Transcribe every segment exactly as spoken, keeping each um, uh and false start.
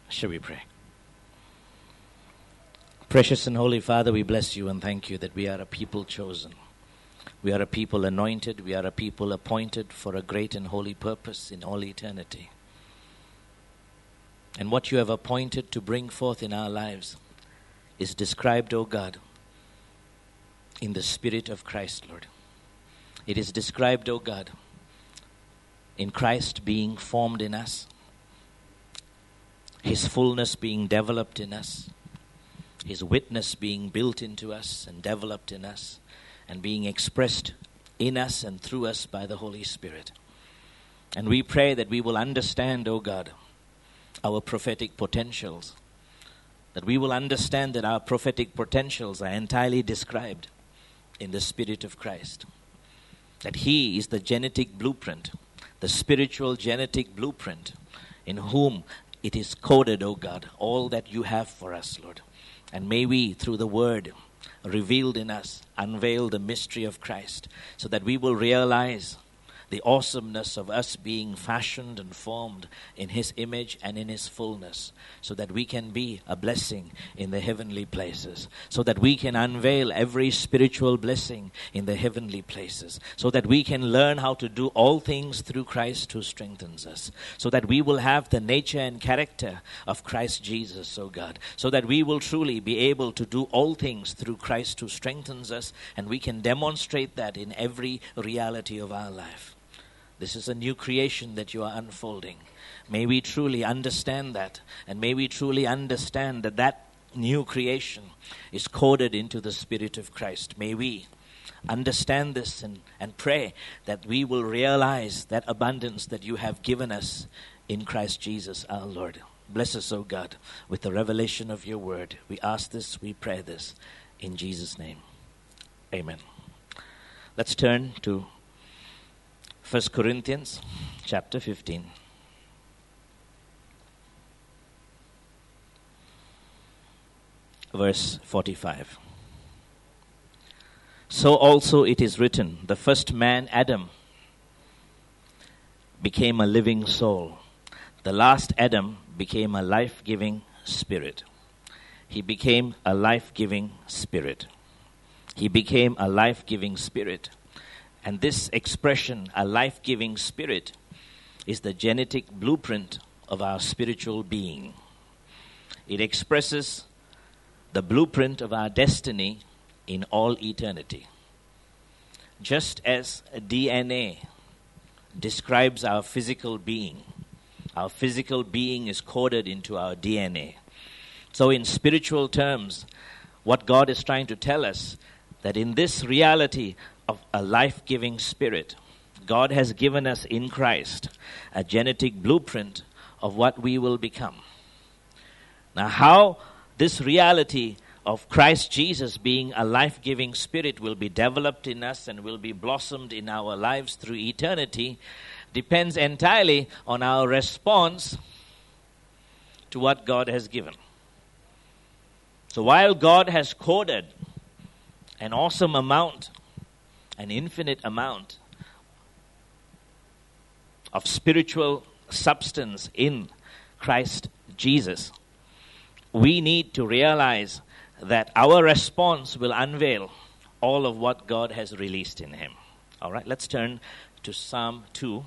Shall we pray? Precious and Holy Father, we bless you and thank you that we are a people chosen. We are a people anointed. We are a people appointed for a great and holy purpose in all eternity. And what you have appointed to bring forth in our lives is described, O God, in the Spirit of Christ, Lord. It is described, O God, in Christ being formed in us, His fullness being developed in us, His witness being built into us and developed in us, and being expressed in us and through us by the Holy Spirit. And we pray that we will understand, O God, our prophetic potentials, that we will understand that our prophetic potentials are entirely described in the Spirit of Christ, that He is the genetic blueprint, the spiritual genetic blueprint, in whom it is coded, O God, all that you have for us, Lord. And may we, through the Word revealed in us, unveil the mystery of Christ, so that we will realize the awesomeness of us being fashioned and formed in His image and in His fullness, so that we can be a blessing in the heavenly places, so that we can unveil every spiritual blessing in the heavenly places, so that we can learn how to do all things through Christ who strengthens us, so that we will have the nature and character of Christ Jesus, O God, so that we will truly be able to do all things through Christ who strengthens us, and we can demonstrate that in every reality of our life. This is a new creation that you are unfolding. May we truly understand that, and may we truly understand that that new creation is coded into the Spirit of Christ. May we understand this and, and pray that we will realize that abundance that you have given us in Christ Jesus our Lord. Bless us, O God, with the revelation of your word. We ask this, we pray this, in Jesus' name. Amen. Let's turn to First Corinthians chapter fifteen. Verse forty-five. So also it is written, the first man, Adam, became a living soul. The last Adam became a life-giving spirit. He became a life-giving spirit. He became a life-giving spirit. And this expression, a life-giving spirit, is the genetic blueprint of our spiritual being. It expresses the blueprint of our destiny in all eternity. Just as D N A describes our physical being, our physical being is coded into our D N A. So in spiritual terms, what God is trying to tell us, that in this reality of a life-giving spirit, God has given us in Christ a genetic blueprint of what we will become. Now, how this reality of Christ Jesus being a life-giving spirit will be developed in us and will be blossomed in our lives through eternity depends entirely on our response to what God has given. So while God has coded an awesome amount, an infinite amount of spiritual substance in Christ Jesus, we need to realize that our response will unveil all of what God has released in Him. All right, let's turn to Psalm two.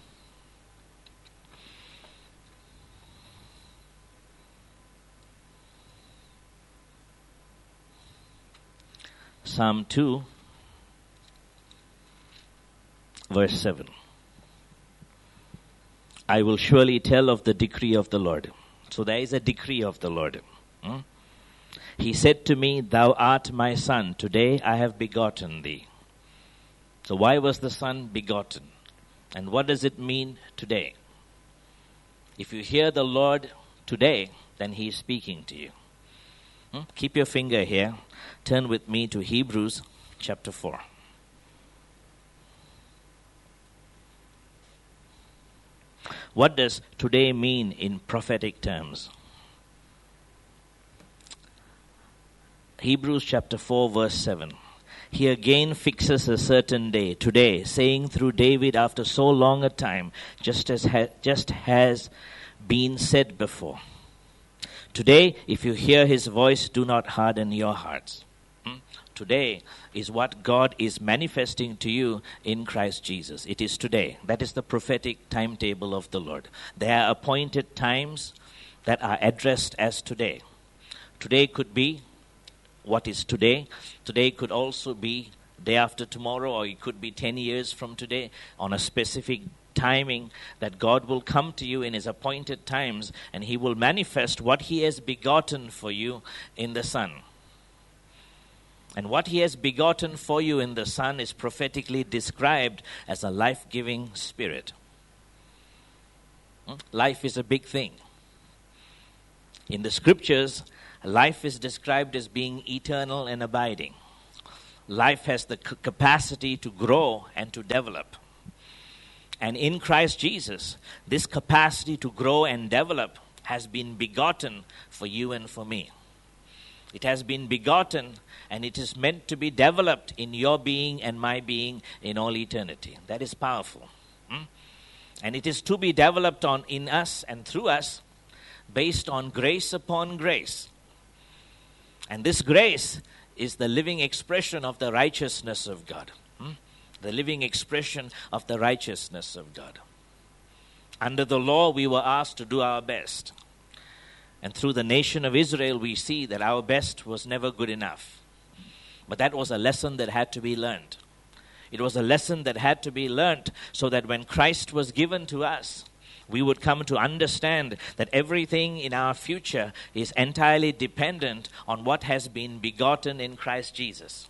Psalm two, verse seven. I will surely tell of the decree of the Lord. So there is a decree of the Lord. Hmm? He said to me, thou art my son. Today I have begotten thee. So why was the son begotten? And what does it mean today? If you hear the Lord today, then He is speaking to you. Hmm? Keep your finger here. Turn with me to Hebrews chapter four. What does today mean in prophetic terms? Hebrews chapter four, verse seven. He again fixes a certain day, today, saying through David after so long a time, just as ha- just has been said before. Today, if you hear his voice, do not harden your hearts. Hmm? Today is what God is manifesting to you in Christ Jesus. It is today. That is the prophetic timetable of the Lord. There are appointed times that are addressed as today. Today could be what is today. Today could also be day after tomorrow, or it could be ten years from today, on a specific timing that God will come to you in his appointed times, and he will manifest what he has begotten for you in the Son. And what he has begotten for you in the Son is prophetically described as a life-giving spirit. Life is a big thing. In the scriptures, life is described as being eternal and abiding. Life has the c- capacity to grow and to develop. And in Christ Jesus, this capacity to grow and develop has been begotten for you and for me. It has been begotten, and it is meant to be developed in your being and my being in all eternity. That is powerful. Hmm? And it is to be developed on in us and through us based on grace upon grace. And this grace is the living expression of the righteousness of God. Hmm? The living expression of the righteousness of God. Under the law, we were asked to do our best. And through the nation of Israel, we see that our best was never good enough. But that was a lesson that had to be learned. It was a lesson that had to be learned so that when Christ was given to us, we would come to understand that everything in our future is entirely dependent on what has been begotten in Christ Jesus.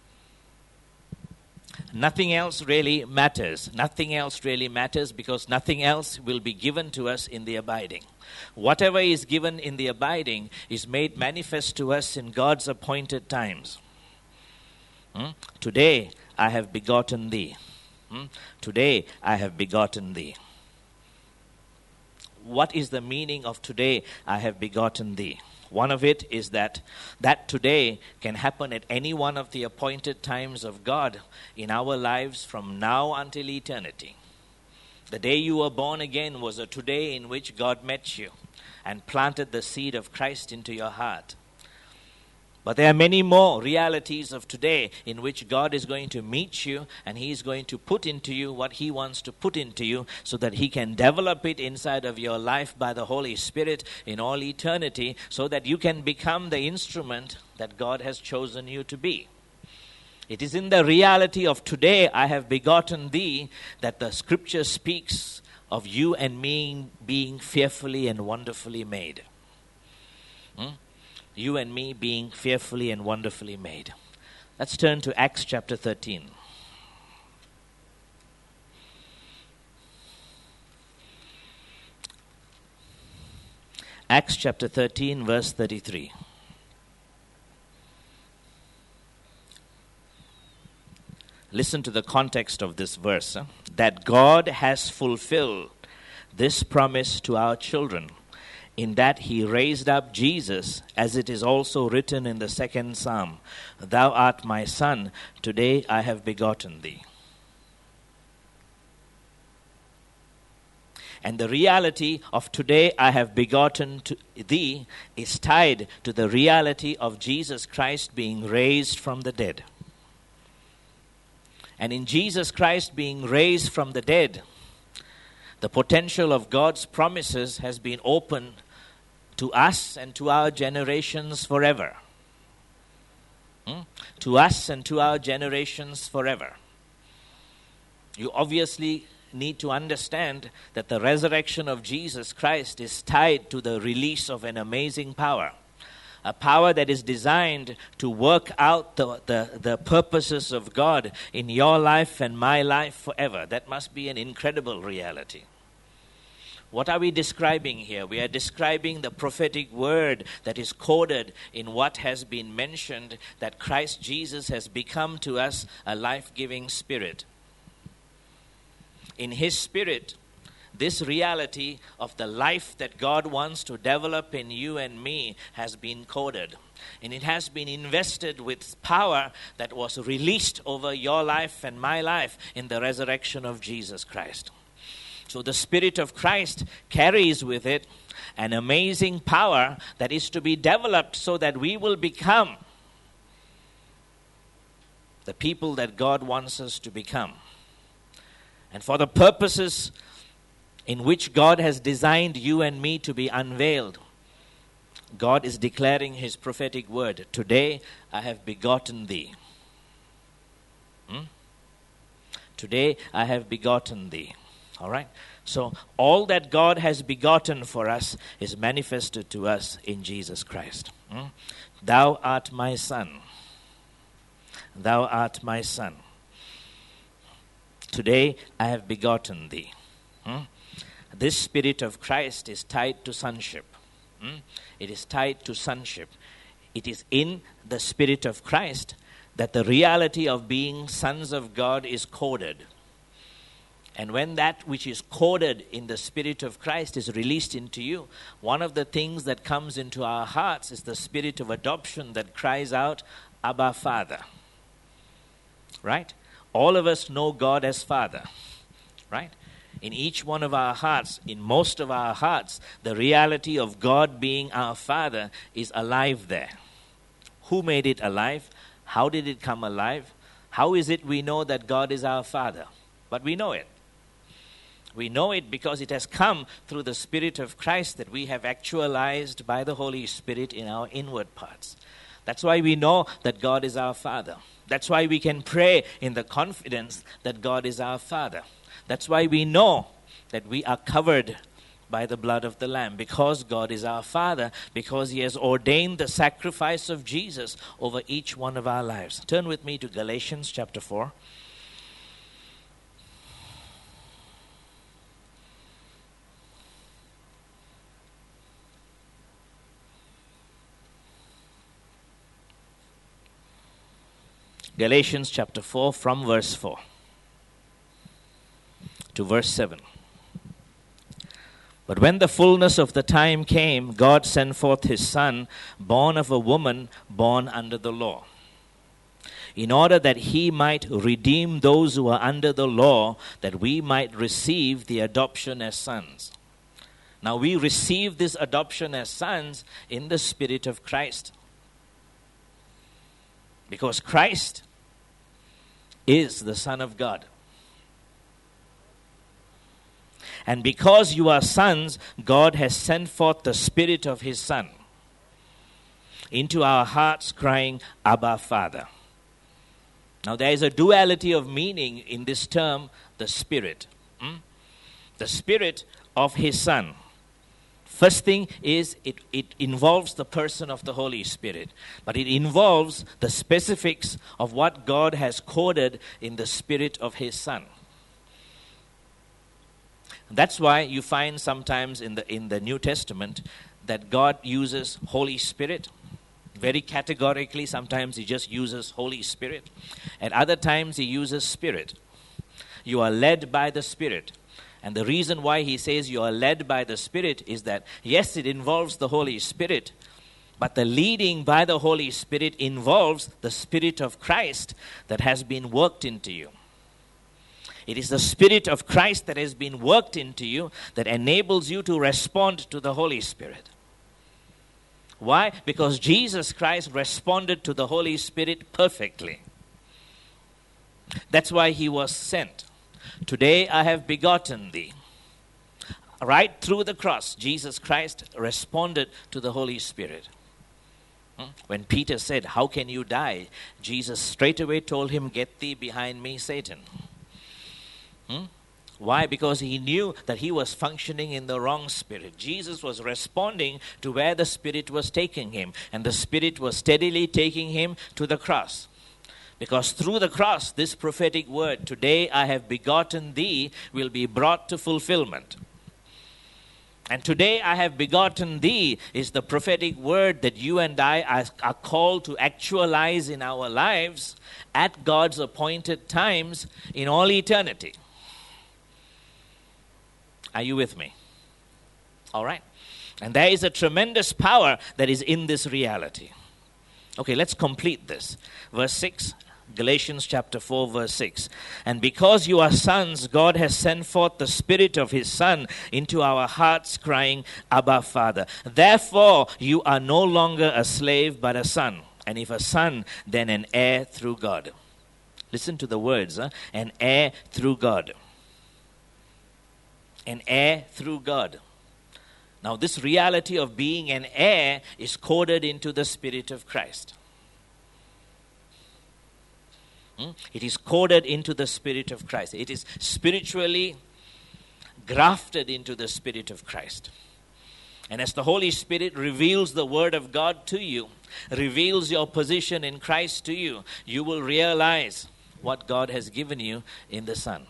Nothing else really matters. Nothing else really matters because nothing else will be given to us in the abiding. Whatever is given in the abiding is made manifest to us in God's appointed times. Hmm? Today I have begotten thee. Hmm? Today I have begotten thee. What is the meaning of today I have begotten thee? One of it is that that today can happen at any one of the appointed times of God in our lives from now until eternity. The day you were born again was a today in which God met you and planted the seed of Christ into your heart. But there are many more realities of today in which God is going to meet you and he is going to put into you what he wants to put into you so that he can develop it inside of your life by the Holy Spirit in all eternity so that you can become the instrument that God has chosen you to be. It is in the reality of today I have begotten thee that the scripture speaks of you and me being fearfully and wonderfully made. Hmm? You and me being fearfully and wonderfully made. Let's turn to Acts chapter thirteen. Acts chapter thirteen, verse thirty-three. Listen to the context of this verse. Huh? That God has fulfilled this promise to our children, in that he raised up Jesus, as it is also written in the second psalm, Thou art my son, today I have begotten thee. And the reality of today I have begotten to thee is tied to the reality of Jesus Christ being raised from the dead. And in Jesus Christ being raised from the dead, the potential of God's promises has been opened to us and to our generations forever. Hmm? To us and to our generations forever. You obviously need to understand that the resurrection of Jesus Christ is tied to the release of an amazing power. A power that is designed to work out the, the, the purposes of God in your life and my life forever. That must be an incredible reality. What are we describing here? We are describing the prophetic word that is coded in what has been mentioned, that Christ Jesus has become to us a life-giving spirit. In his spirit, this reality of the life that God wants to develop in you and me has been coded. And it has been invested with power that was released over your life and my life in the resurrection of Jesus Christ. So the Spirit of Christ carries with it an amazing power that is to be developed so that we will become the people that God wants us to become. And for the purposes in which God has designed you and me to be unveiled, God is declaring his prophetic word. Today I have begotten thee. Hmm? Today I have begotten thee. All right? So all that God has begotten for us is manifested to us in Jesus Christ. Hmm? Thou art my son. Thou art my son. Today I have begotten thee. Hmm? This spirit of Christ is tied to sonship. Hmm? It is tied to sonship. It is in the Spirit of Christ that the reality of being sons of God is coded. And when that which is coded in the Spirit of Christ is released into you, one of the things that comes into our hearts is the spirit of adoption that cries out, Abba, Father. Right? All of us know God as Father. Right? In each one of our hearts, in most of our hearts, the reality of God being our Father is alive there. Who made it alive? How did it come alive? How is it we know that God is our Father? But we know it. We know it because it has come through the Spirit of Christ that we have actualized by the Holy Spirit in our inward parts. That's why we know that God is our Father. That's why we can pray in the confidence that God is our Father. That's why we know that we are covered by the blood of the Lamb, because God is our Father, because he has ordained the sacrifice of Jesus over each one of our lives. Turn with me to Galatians chapter four. Galatians chapter four from verse four to verse seven. But when the fullness of the time came, God sent forth his Son, born of a woman, born under the law, in order that he might redeem those who are under the law, that we might receive the adoption as sons. Now we receive this adoption as sons in the Spirit of Christ. Because Christ is the Son of God. And because you are sons, God has sent forth the Spirit of his Son into our hearts, crying, Abba, Father. Now there is a duality of meaning in this term, the Spirit. Hmm? The Spirit of his Son. First thing is it, it involves the person of the Holy Spirit. But it involves the specifics of what God has coded in the Spirit of his Son. That's why you find sometimes in the in the New Testament that God uses Holy Spirit. Very categorically, sometimes he just uses Holy Spirit. At other times he uses Spirit. You are led by the Spirit. And the reason why he says you are led by the Spirit is that, yes, it involves the Holy Spirit, but the leading by the Holy Spirit involves the Spirit of Christ that has been worked into you. It is the Spirit of Christ that has been worked into you that enables you to respond to the Holy Spirit. Why? Because Jesus Christ responded to the Holy Spirit perfectly. That's why he was sent. Today I have begotten thee. Right through the cross, Jesus Christ responded to the Holy Spirit. When Peter said, how can you die? Jesus straightaway told him, get thee behind me, Satan. Hmm? Why? Because he knew that he was functioning in the wrong spirit. Jesus was responding to where the Spirit was taking him. And the Spirit was steadily taking him to the cross. Because through the cross, this prophetic word, today I have begotten thee, will be brought to fulfillment. And today I have begotten thee is the prophetic word that you and I are, are called to actualize in our lives at God's appointed times in all eternity. Are you with me? All right. And there is a tremendous power that is in this reality. Okay, let's complete this. Verse six, Galatians chapter four, verse six. And because you are sons, God has sent forth the Spirit of His Son into our hearts, crying, Abba, Father. Therefore, you are no longer a slave, but a son. And if a son, then an heir through God. Listen to the words, huh? An heir through God. An heir through God. Now, this reality of being an heir is coded into the Spirit of Christ. Hmm? It is coded into the Spirit of Christ. It is spiritually grafted into the Spirit of Christ. And as the Holy Spirit reveals the Word of God to you, reveals your position in Christ to you, you will realize what God has given you in the Son.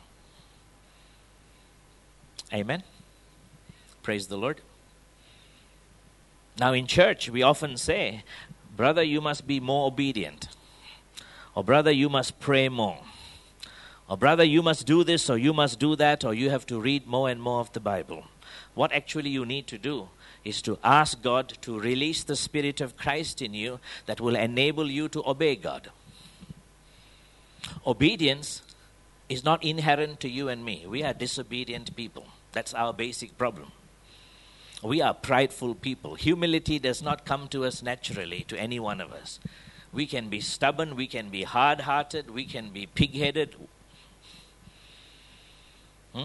Amen. Praise the Lord. Now in church, we often say, brother, you must be more obedient. Or brother, you must pray more. Or brother, you must do this, or you must do that, or you have to read more and more of the Bible. What actually you need to do is to ask God to release the Spirit of Christ in you that will enable you to obey God. Obedience is not inherent to you and me. We are disobedient people. That's our basic problem. We are prideful people. Humility does not come to us naturally, to any one of us. We can be stubborn, we can be hard-hearted, we can be pig-headed. Hmm?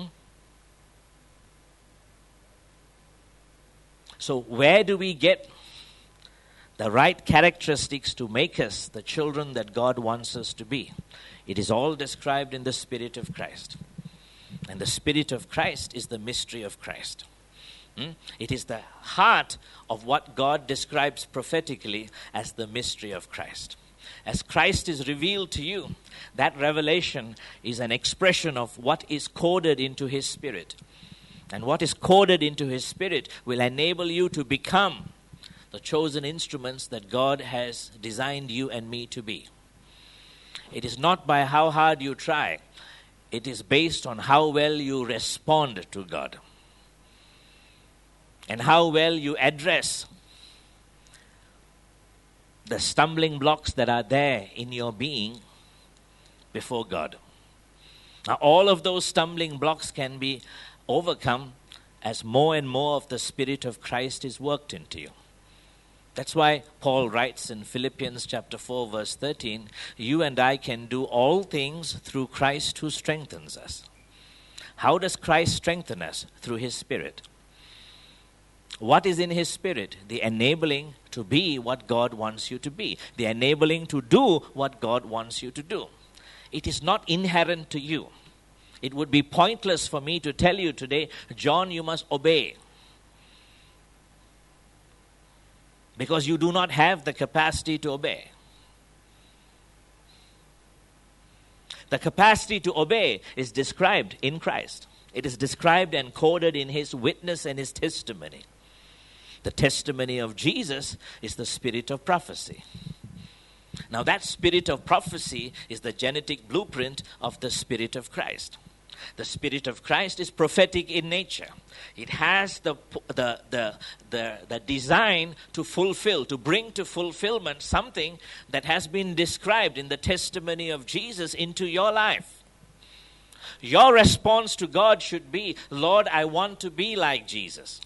So where do we get the right characteristics to make us the children that God wants us to be? It is all described in the Spirit of Christ. And the Spirit of Christ is the mystery of Christ. Hmm? It is the heart of what God describes prophetically as the mystery of Christ. As Christ is revealed to you, that revelation is an expression of what is coded into His Spirit. And what is coded into His Spirit will enable you to become the chosen instruments that God has designed you and me to be. It is not by how hard you try. It is based on how well you respond to God. And how well you address the stumbling blocks that are there in your being before God. Now, all of those stumbling blocks can be overcome as more and more of the Spirit of Christ is worked into you. That's why Paul writes in Philippians chapter four, verse thirteen, you and I can do all things through Christ who strengthens us. How does Christ strengthen us? Through His Spirit. What is in His Spirit? The enabling to be what God wants you to be. The enabling to do what God wants you to do. It is not inherent to you. It would be pointless for me to tell you today, John, you must obey. Because you do not have the capacity to obey. The capacity to obey is described in Christ. It is described and coded in His witness and His testimony. The testimony of Jesus is the spirit of prophecy. Now that spirit of prophecy is the genetic blueprint of the Spirit of Christ. The Spirit of Christ is prophetic in nature. It has the, the, the, the, the design to fulfill, to bring to fulfillment something that has been described in the testimony of Jesus into your life. Your response to God should be, Lord, I want to be like Jesus.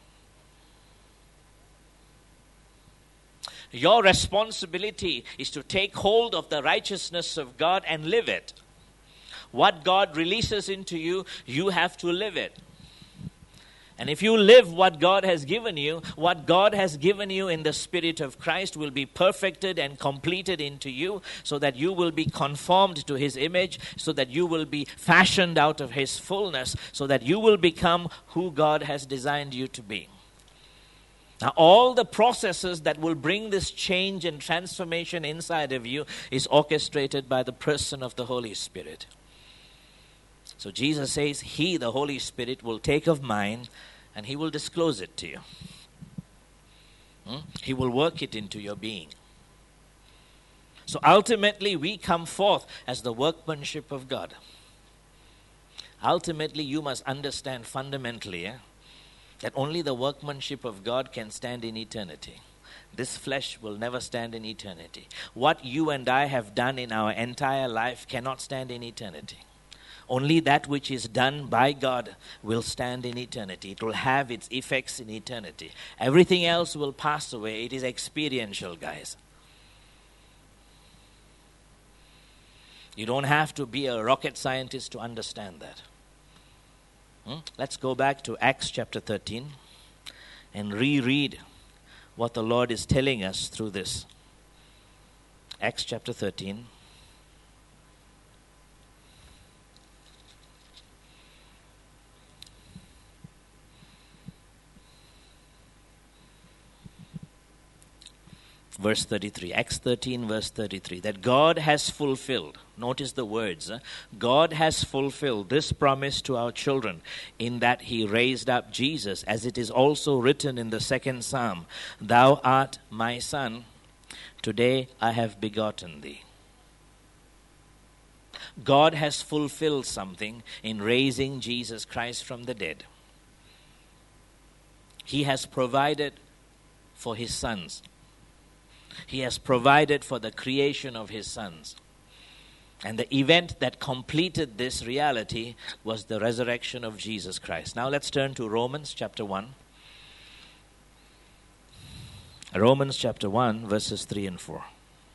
Your responsibility is to take hold of the righteousness of God and live it. What God releases into you, you have to live it. And if you live what God has given you, what God has given you in the Spirit of Christ will be perfected and completed into you so that you will be conformed to His image, so that you will be fashioned out of His fullness, so that you will become who God has designed you to be. Now, all the processes that will bring this change and transformation inside of you is orchestrated by the person of the Holy Spirit. So Jesus says, He, the Holy Spirit, will take of mine and He will disclose it to you. Hmm? He will work it into your being. So ultimately, we come forth as the workmanship of God. Ultimately, you must understand fundamentally, eh, that only the workmanship of God can stand in eternity. This flesh will never stand in eternity. What you and I have done in our entire life cannot stand in eternity. Only that which is done by God will stand in eternity. It will have its effects in eternity. Everything else will pass away. It is experiential, guys. You don't have to be a rocket scientist to understand that. Hmm? Let's go back to Acts chapter thirteen and reread what the Lord is telling us through this. Acts chapter thirteen. Verse thirty-three, Acts thirteen, verse thirty-three, that God has fulfilled, notice the words, uh, God has fulfilled this promise to our children in that he raised up Jesus, as it is also written in the second psalm, thou art my son, today I have begotten thee. God has fulfilled something in raising Jesus Christ from the dead. He has provided for his sons. He has provided for the creation of his sons. And the event that completed this reality was the resurrection of Jesus Christ. Now let's turn to Romans chapter one. Romans chapter one, verses three and four.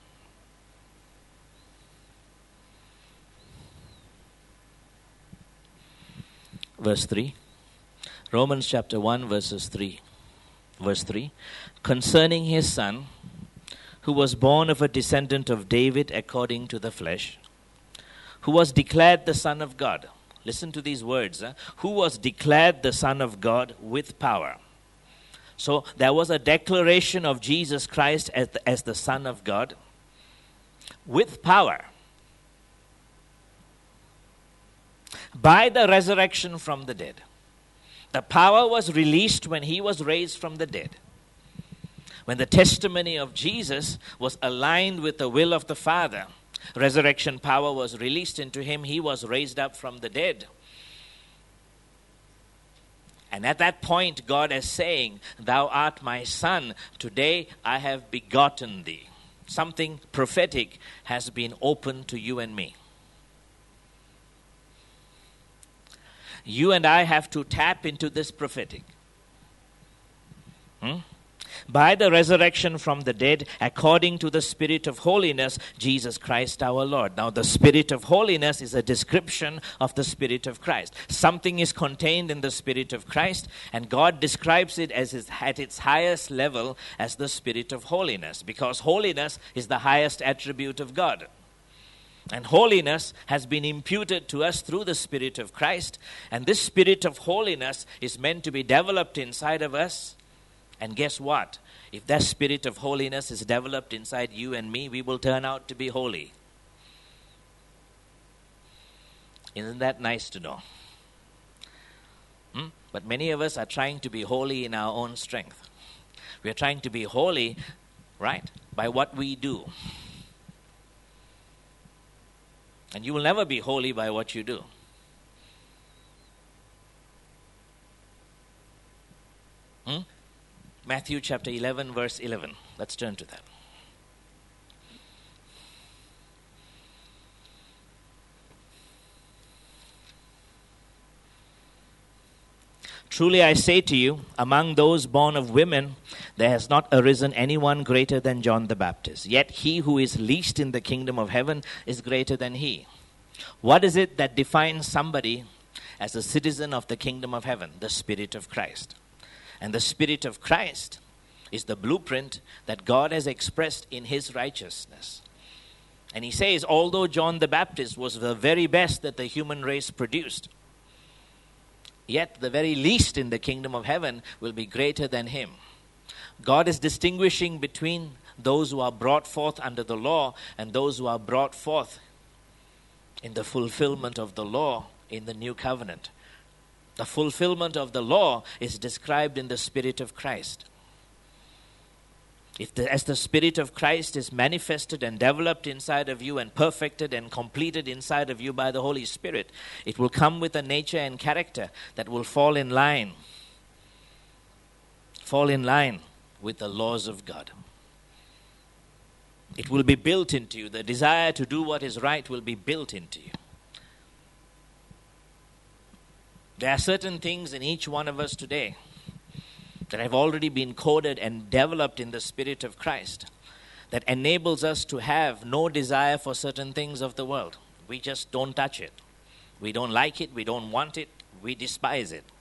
Verse three. Romans chapter one, verses three. Verse three. Concerning his son, who was born of a descendant of David according to the flesh, who was declared the Son of God. Listen to these words. Huh? Who was declared the Son of God with power. So there was a declaration of Jesus Christ as the, as the Son of God with power. By the resurrection from the dead. The power was released when he was raised from the dead. When the testimony of Jesus was aligned with the will of the Father, resurrection power was released into him. He was raised up from the dead. And at that point, God is saying, thou art my son. Today I have begotten thee. Something prophetic has been opened to you and me. You and I have to tap into this prophetic. Hmm? By the resurrection from the dead, according to the Spirit of holiness, Jesus Christ our Lord. Now, the Spirit of holiness is a description of the Spirit of Christ. Something is contained in the Spirit of Christ, and God describes it as his, at its highest level as the Spirit of holiness, because holiness is the highest attribute of God. And holiness has been imputed to us through the Spirit of Christ, and this Spirit of holiness is meant to be developed inside of us. And guess what? If that spirit of holiness is developed inside you and me, we will turn out to be holy. Isn't that nice to know? Hmm? But many of us are trying to be holy in our own strength. We are trying to be holy, right, by what we do. And you will never be holy by what you do. Hmm? Matthew chapter eleven, verse eleven. Let's turn to that. Truly I say to you, among those born of women, there has not arisen anyone greater than John the Baptist. Yet he who is least in the kingdom of heaven is greater than he. What is it that defines somebody as a citizen of the kingdom of heaven? The Spirit of Christ. And the Spirit of Christ is the blueprint that God has expressed in his righteousness. And he says, although John the Baptist was the very best that the human race produced, yet the very least in the kingdom of heaven will be greater than him. God is distinguishing between those who are brought forth under the law and those who are brought forth in the fulfillment of the law in the new covenant. The fulfillment of the law is described in the Spirit of Christ. If the, as the Spirit of Christ is manifested and developed inside of you and perfected and completed inside of you by the Holy Spirit, it will come with a nature and character that will fall in line, fall in line with the laws of God. It will be built into you. The desire to do what is right will be built into you. There are certain things in each one of us today that have already been coded and developed in the Spirit of Christ that enables us to have no desire for certain things of the world. We just don't touch it. We don't like it. We don't want it. We despise it.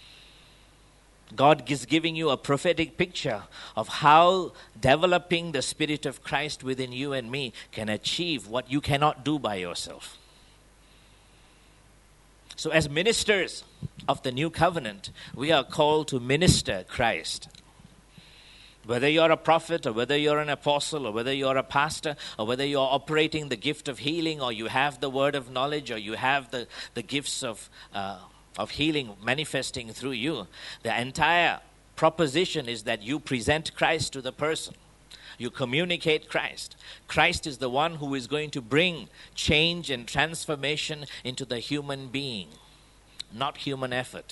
God is giving you a prophetic picture of how developing the Spirit of Christ within you and me can achieve what you cannot do by yourself. So as ministers of the new covenant, we are called to minister Christ. Whether you're a prophet or whether you're an apostle or whether you're a pastor or whether you're operating the gift of healing or you have the word of knowledge or you have the, the gifts of uh, of healing manifesting through you, the entire proposition is that you present Christ to the person. You communicate Christ. Christ is the one who is going to bring change and transformation into the human being, not human effort.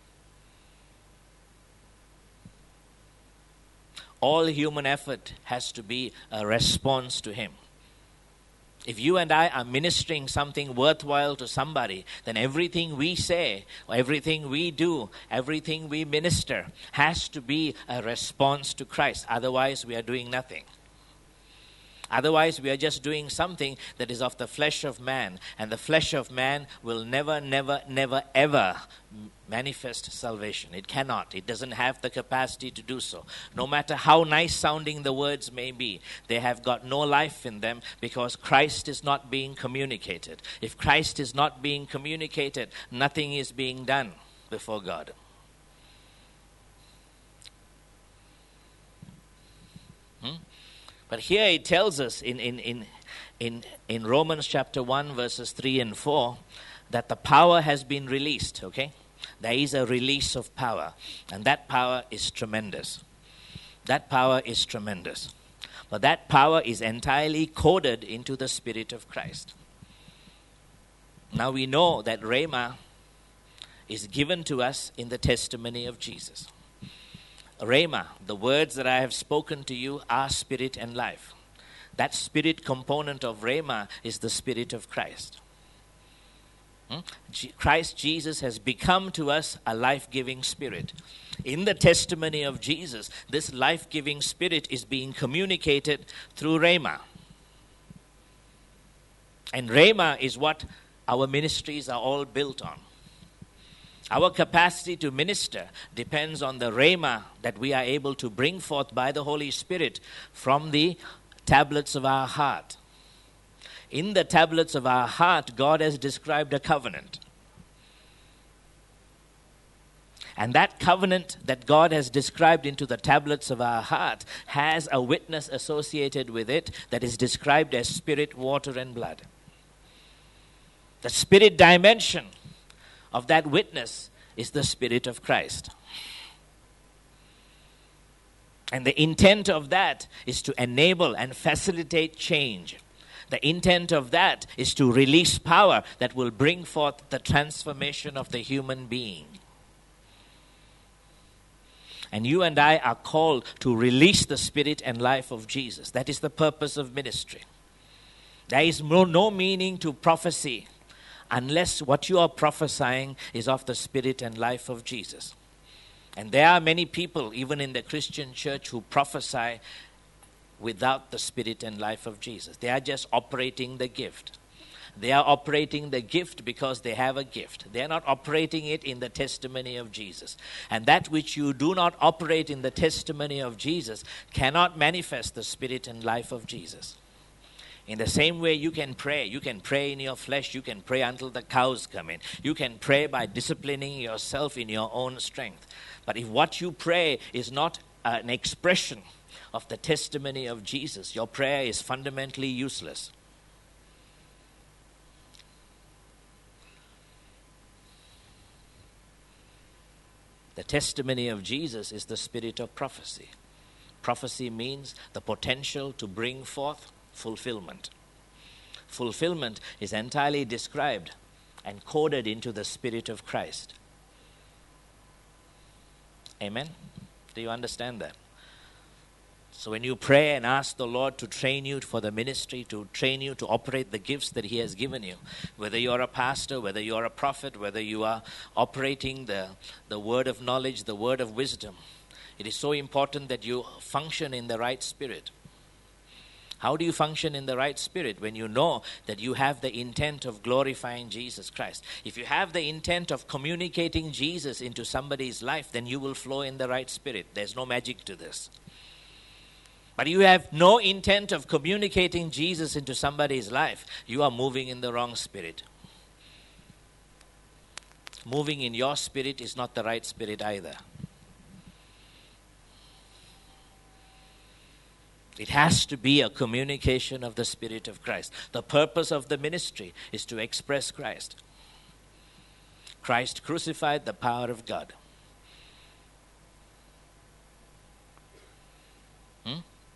All human effort has to be a response to Him. If you and I are ministering something worthwhile to somebody, then everything we say, everything we do, everything we minister has to be a response to Christ. Otherwise, we are doing nothing. Otherwise, we are just doing something that is of the flesh of man. And the flesh of man will never, never, never, ever manifest salvation. It cannot. It doesn't have the capacity to do so. No matter how nice sounding the words may be, they have got no life in them because Christ is not being communicated. If Christ is not being communicated, nothing is being done before God. Hmm? But here it tells us in, in, in, in, in Romans chapter one, verses three and four, that the power has been released, okay? There is a release of power, and that power is tremendous. That power is tremendous. But that power is entirely coded into the Spirit of Christ. Now we know that Rhema is given to us in the testimony of Jesus. Rhema, the words that I have spoken to you are spirit and life. That spirit component of Rhema is the Spirit of Christ. Hmm? G- Christ Jesus has become to us a life-giving spirit. In the testimony of Jesus, this life-giving spirit is being communicated through Rhema. And Rhema is what our ministries are all built on. Our capacity to minister depends on the Rhema that we are able to bring forth by the Holy Spirit from the tablets of our heart. In the tablets of our heart, God has described a covenant. And that covenant that God has described into the tablets of our heart has a witness associated with it that is described as spirit, water, and blood. The spirit dimension of that witness is the Spirit of Christ. And the intent of that is to enable and facilitate change. The intent of that is to release power that will bring forth the transformation of the human being. And you and I are called to release the spirit and life of Jesus. That is the purpose of ministry. There is no, no meaning to prophecy unless what you are prophesying is of the spirit and life of Jesus. And there are many people, even in the Christian church, who prophesy without the spirit and life of Jesus. They are just operating the gift. They are operating the gift because they have a gift. They are not operating it in the testimony of Jesus. And that which you do not operate in the testimony of Jesus cannot manifest the spirit and life of Jesus. In the same way you can pray. You can pray in your flesh. You can pray until the cows come in. You can pray by disciplining yourself in your own strength. But if what you pray is not uh, an expression of the testimony of Jesus, your prayer is fundamentally useless. The testimony of Jesus is the spirit of prophecy. Prophecy means the potential to bring forth fulfillment. Fulfillment is entirely described and coded into the Spirit of Christ. Amen? Do you understand that? So when you pray and ask the Lord to train you for the ministry, to train you to operate the gifts that He has given you, whether you are a pastor, whether you are a prophet, whether you are operating the, the word of knowledge, the word of wisdom, it is so important that you function in the right spirit. How do you function in the right spirit? When you know that you have the intent of glorifying Jesus Christ. If you have the intent of communicating Jesus into somebody's life, then you will flow in the right spirit. There's no magic to this. But you have no intent of communicating Jesus into somebody's life, you are moving in the wrong spirit. Moving in your spirit is not the right spirit either. It has to be a communication of the Spirit of Christ. The purpose of the ministry is to express Christ. Christ crucified, the power of God. Hmm?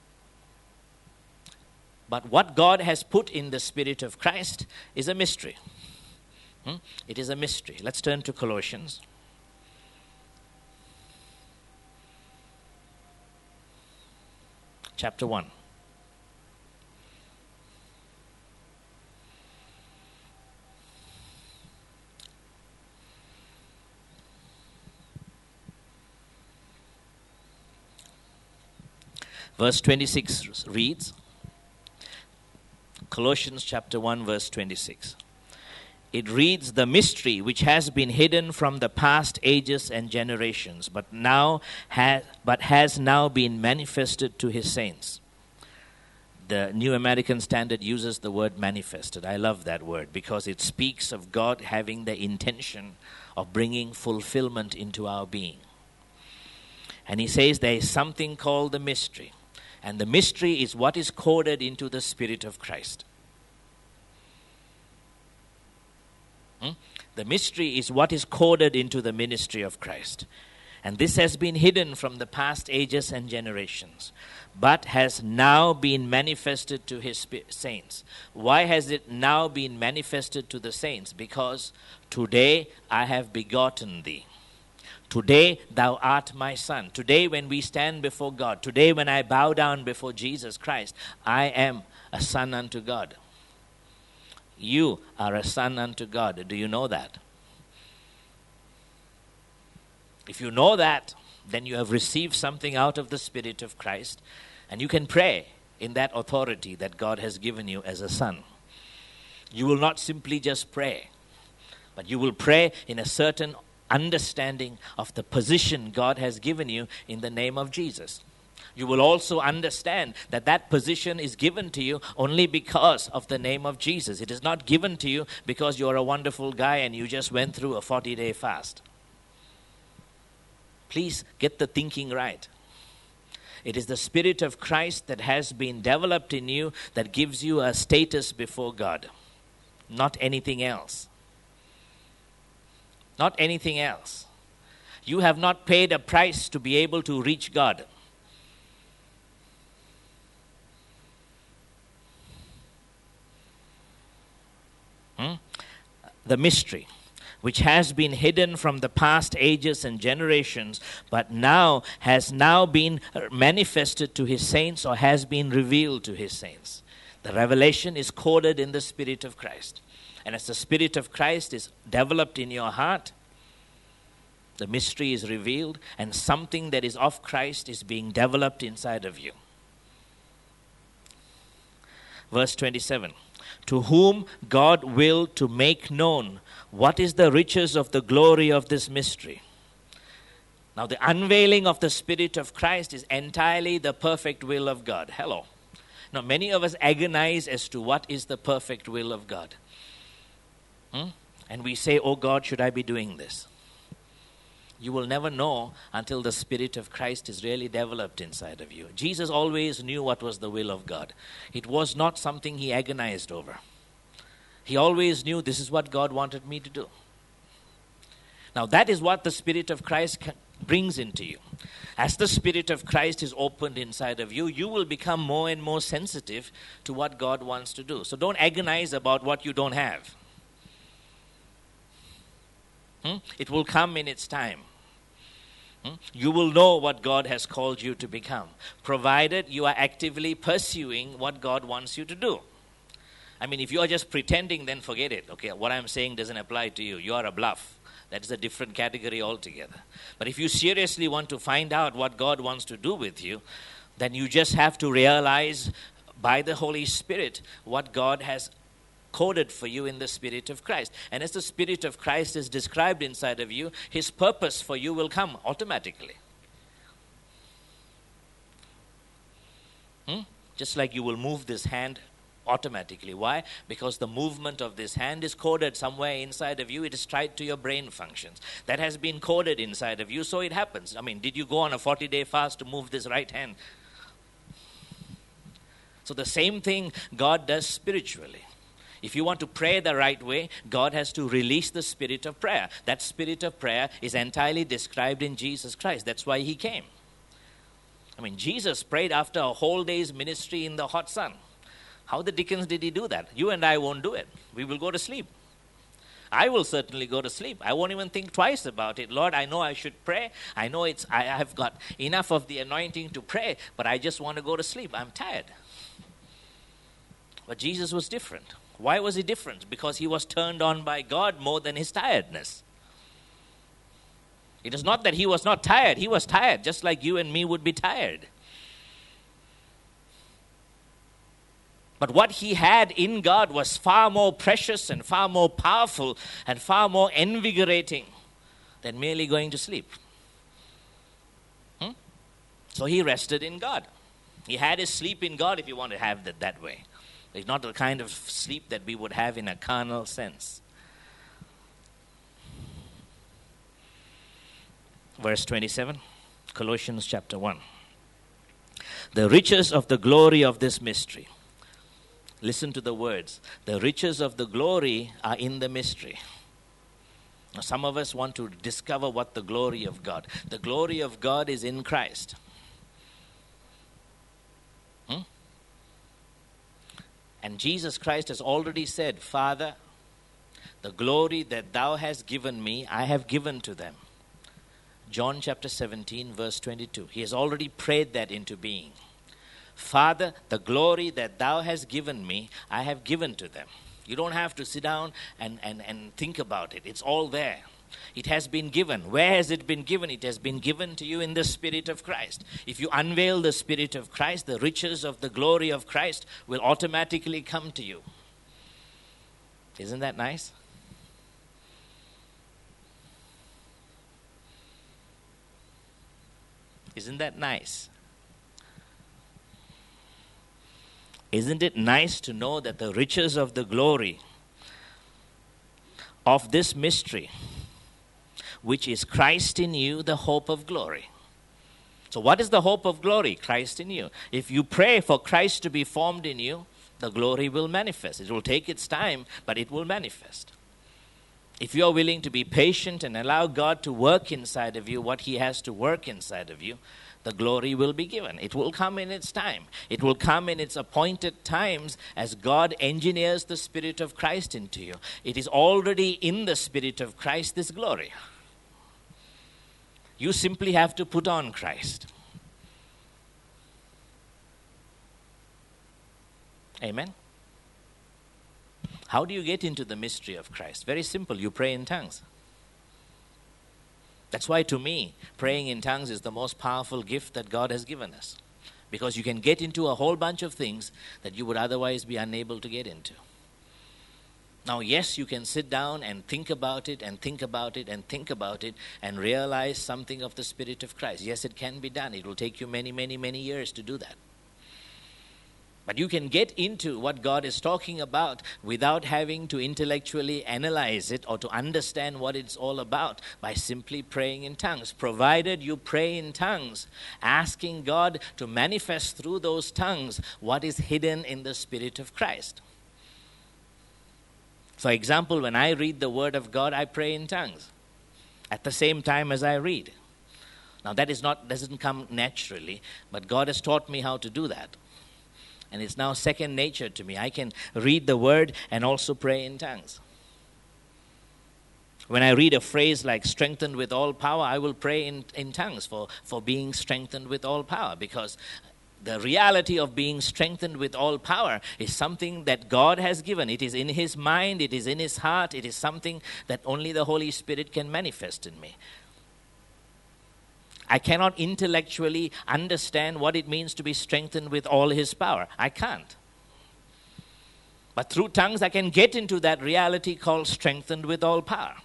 But what God has put in the Spirit of Christ is a mystery. Hmm? It is a mystery. Let's turn to Colossians. Chapter one. Verse twenty-six reads, Colossians chapter one, verse twenty-six. It reads, the mystery which has been hidden from the past ages and generations, but now has, but has now been manifested to His saints. The New American Standard uses the word manifested. I love that word because it speaks of God having the intention of bringing fulfillment into our being. And he says there is something called the mystery. And the mystery is what is coded into the Spirit of Christ. Hmm? The mystery is what is coded into the ministry of Christ. And this has been hidden from the past ages and generations, but has now been manifested to His saints. Why has it now been manifested to the saints? Because today I have begotten thee. Today thou art my son. Today when we stand before God, today when I bow down before Jesus Christ, I am a son unto God. You are a son unto God. Do you know that? If you know that, then you have received something out of the Spirit of Christ, and you can pray in that authority that God has given you as a son. You will not simply just pray, but you will pray in a certain understanding of the position God has given you in the name of Jesus. You will also understand that that position is given to you only because of the name of Jesus. It is not given to you because you're a wonderful guy and you just went through a forty-day fast. Please get the thinking right. It is the Spirit of Christ that has been developed in you that gives you a status before God, not anything else. Not anything else. You have not paid a price to be able to reach God. Hmm? The mystery, which has been hidden from the past ages and generations, but now has now been manifested to His saints, or has been revealed to His saints. The revelation is coded in the Spirit of Christ. And as the Spirit of Christ is developed in your heart, the mystery is revealed, and something that is of Christ is being developed inside of you. Verse twenty-seven. To whom God willed to make known what is the riches of the glory of this mystery. Now the unveiling of the Spirit of Christ is entirely the perfect will of God. Hello. Now many of us agonize as to what is the perfect will of God. Hmm? And we say, oh God, should I be doing this? You will never know until the Spirit of Christ is really developed inside of you. Jesus always knew what was the will of God. It was not something He agonized over. He always knew this is what God wanted me to do. Now that is what the Spirit of Christ brings into you. As the Spirit of Christ is opened inside of you, you will become more and more sensitive to what God wants to do. So don't agonize about what you don't have. Hmm? It will come in its time. Hmm? You will know what God has called you to become, provided you are actively pursuing what God wants you to do. I mean, if you are just pretending, then forget it. Okay, what I'm saying doesn't apply to you. You are a bluff. That is a different category altogether. But if you seriously want to find out what God wants to do with you, then you just have to realize by the Holy Spirit what God has coded for you in the Spirit of Christ. And as the Spirit of Christ is described inside of you, His purpose for you will come automatically. Hmm? Just like you will move this hand automatically. Why? Because the movement of this hand is coded somewhere inside of you. It is tied to your brain functions. That has been coded inside of you, so it happens. I mean, did you go on a forty-day fast to move this right hand? So the same thing God does spiritually. If you want to pray the right way, God has to release the spirit of prayer. That spirit of prayer is entirely described in Jesus Christ. That's why He came. I mean, Jesus prayed after a whole day's ministry in the hot sun. How the dickens did He do that? You and I won't do it. We will go to sleep. I will certainly go to sleep. I won't even think twice about it. Lord, I know I should pray. I know it's I have got enough of the anointing to pray, but I just want to go to sleep. I'm tired. But Jesus was different. Why was He different? Because He was turned on by God more than His tiredness. It is not that He was not tired. He was tired, just like you and me would be tired. But what He had in God was far more precious and far more powerful and far more invigorating than merely going to sleep. Hmm? So He rested in God. He had His sleep in God, if you want to have it that way. It's not the kind of sleep that we would have in a carnal sense. Verse twenty-seven, Colossians chapter one. The riches of the glory of this mystery. Listen to the words. The riches of the glory are in the mystery. Now, some of us want to discover what the glory of God. The glory of God is in Christ. Hmm? And Jesus Christ has already said, Father, the glory that thou hast given me, I have given to them. John chapter seventeen, verse twenty-two. He has already prayed that into being. Father, the glory that thou hast given me, I have given to them. You don't have to sit down and, and, and think about it. It's all there. It has been given. Where has it been given? It has been given to you in the Spirit of Christ. If you unveil the Spirit of Christ, the riches of the glory of Christ will automatically come to you. Isn't that nice? Isn't that nice? Isn't it nice to know that the riches of the glory of this mystery, which is Christ in you, the hope of glory? So what is the hope of glory? Christ in you. If you pray for Christ to be formed in you, the glory will manifest. It will take its time, but it will manifest. If you are willing to be patient and allow God to work inside of you what He has to work inside of you, the glory will be given. It will come in its time. It will come in its appointed times as God engineers the Spirit of Christ into you. It is already in the Spirit of Christ, this glory. You simply have to put on Christ. Amen? How do you get into the mystery of Christ? Very simple. You pray in tongues. That's why, to me, praying in tongues is the most powerful gift that God has given us. Because you can get into a whole bunch of things that you would otherwise be unable to get into. Now, yes, you can sit down and think about it and think about it and think about it and realize something of the Spirit of Christ. Yes, it can be done. It will take you many, many, many years to do that. But you can get into what God is talking about without having to intellectually analyze it or to understand what it's all about by simply praying in tongues. Provided you pray in tongues, asking God to manifest through those tongues what is hidden in the Spirit of Christ. For example, when I read the Word of God, I pray in tongues at the same time as I read. Now that is not doesn't come naturally, but God has taught me how to do that. And it's now second nature to me. I can read the Word and also pray in tongues. When I read a phrase like strengthened with all power, I will pray in, in tongues for, for being strengthened with all power, because the reality of being strengthened with all power is something that God has given. It is in His mind, it is in His heart, it is something that only the Holy Spirit can manifest in me. I cannot intellectually understand what it means to be strengthened with all His power. I can't. But through tongues, I can get into that reality called strengthened with all power.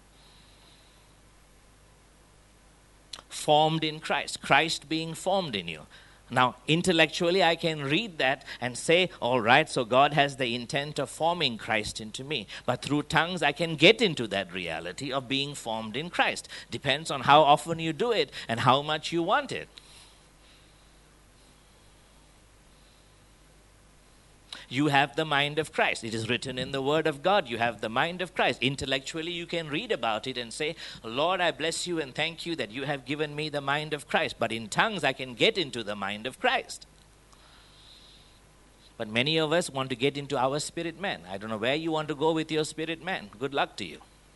Formed in Christ. Christ being formed in you. Now, intellectually, I can read that and say, all right, so God has the intent of forming Christ into me. But through tongues, I can get into that reality of being formed in Christ. Depends on how often you do it and how much you want it. You have the mind of Christ. It is written in the Word of God. You have the mind of Christ. Intellectually, you can read about it and say, Lord, I bless you and thank you that you have given me the mind of Christ. But in tongues, I can get into the mind of Christ. But many of us want to get into our spirit man. I don't know where you want to go with your spirit man. Good luck to you.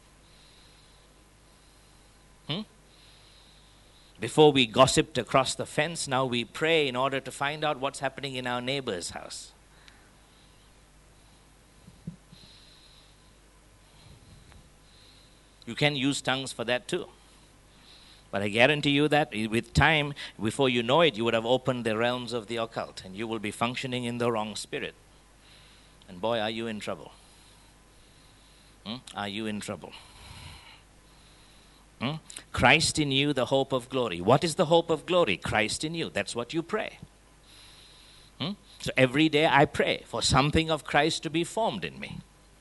Hmm? Before we gossiped across the fence, now we pray in order to find out what's happening in our neighbor's house. You can use tongues for that too. But I guarantee you that with time, before you know it, you would have opened the realms of the occult and you will be functioning in the wrong spirit. And boy, are you in trouble. Hmm? Are you in trouble? Hmm? Christ in you, the hope of glory. What is the hope of glory? Christ in you. That's what you pray. Hmm? So every day I pray for something of Christ to be formed in me.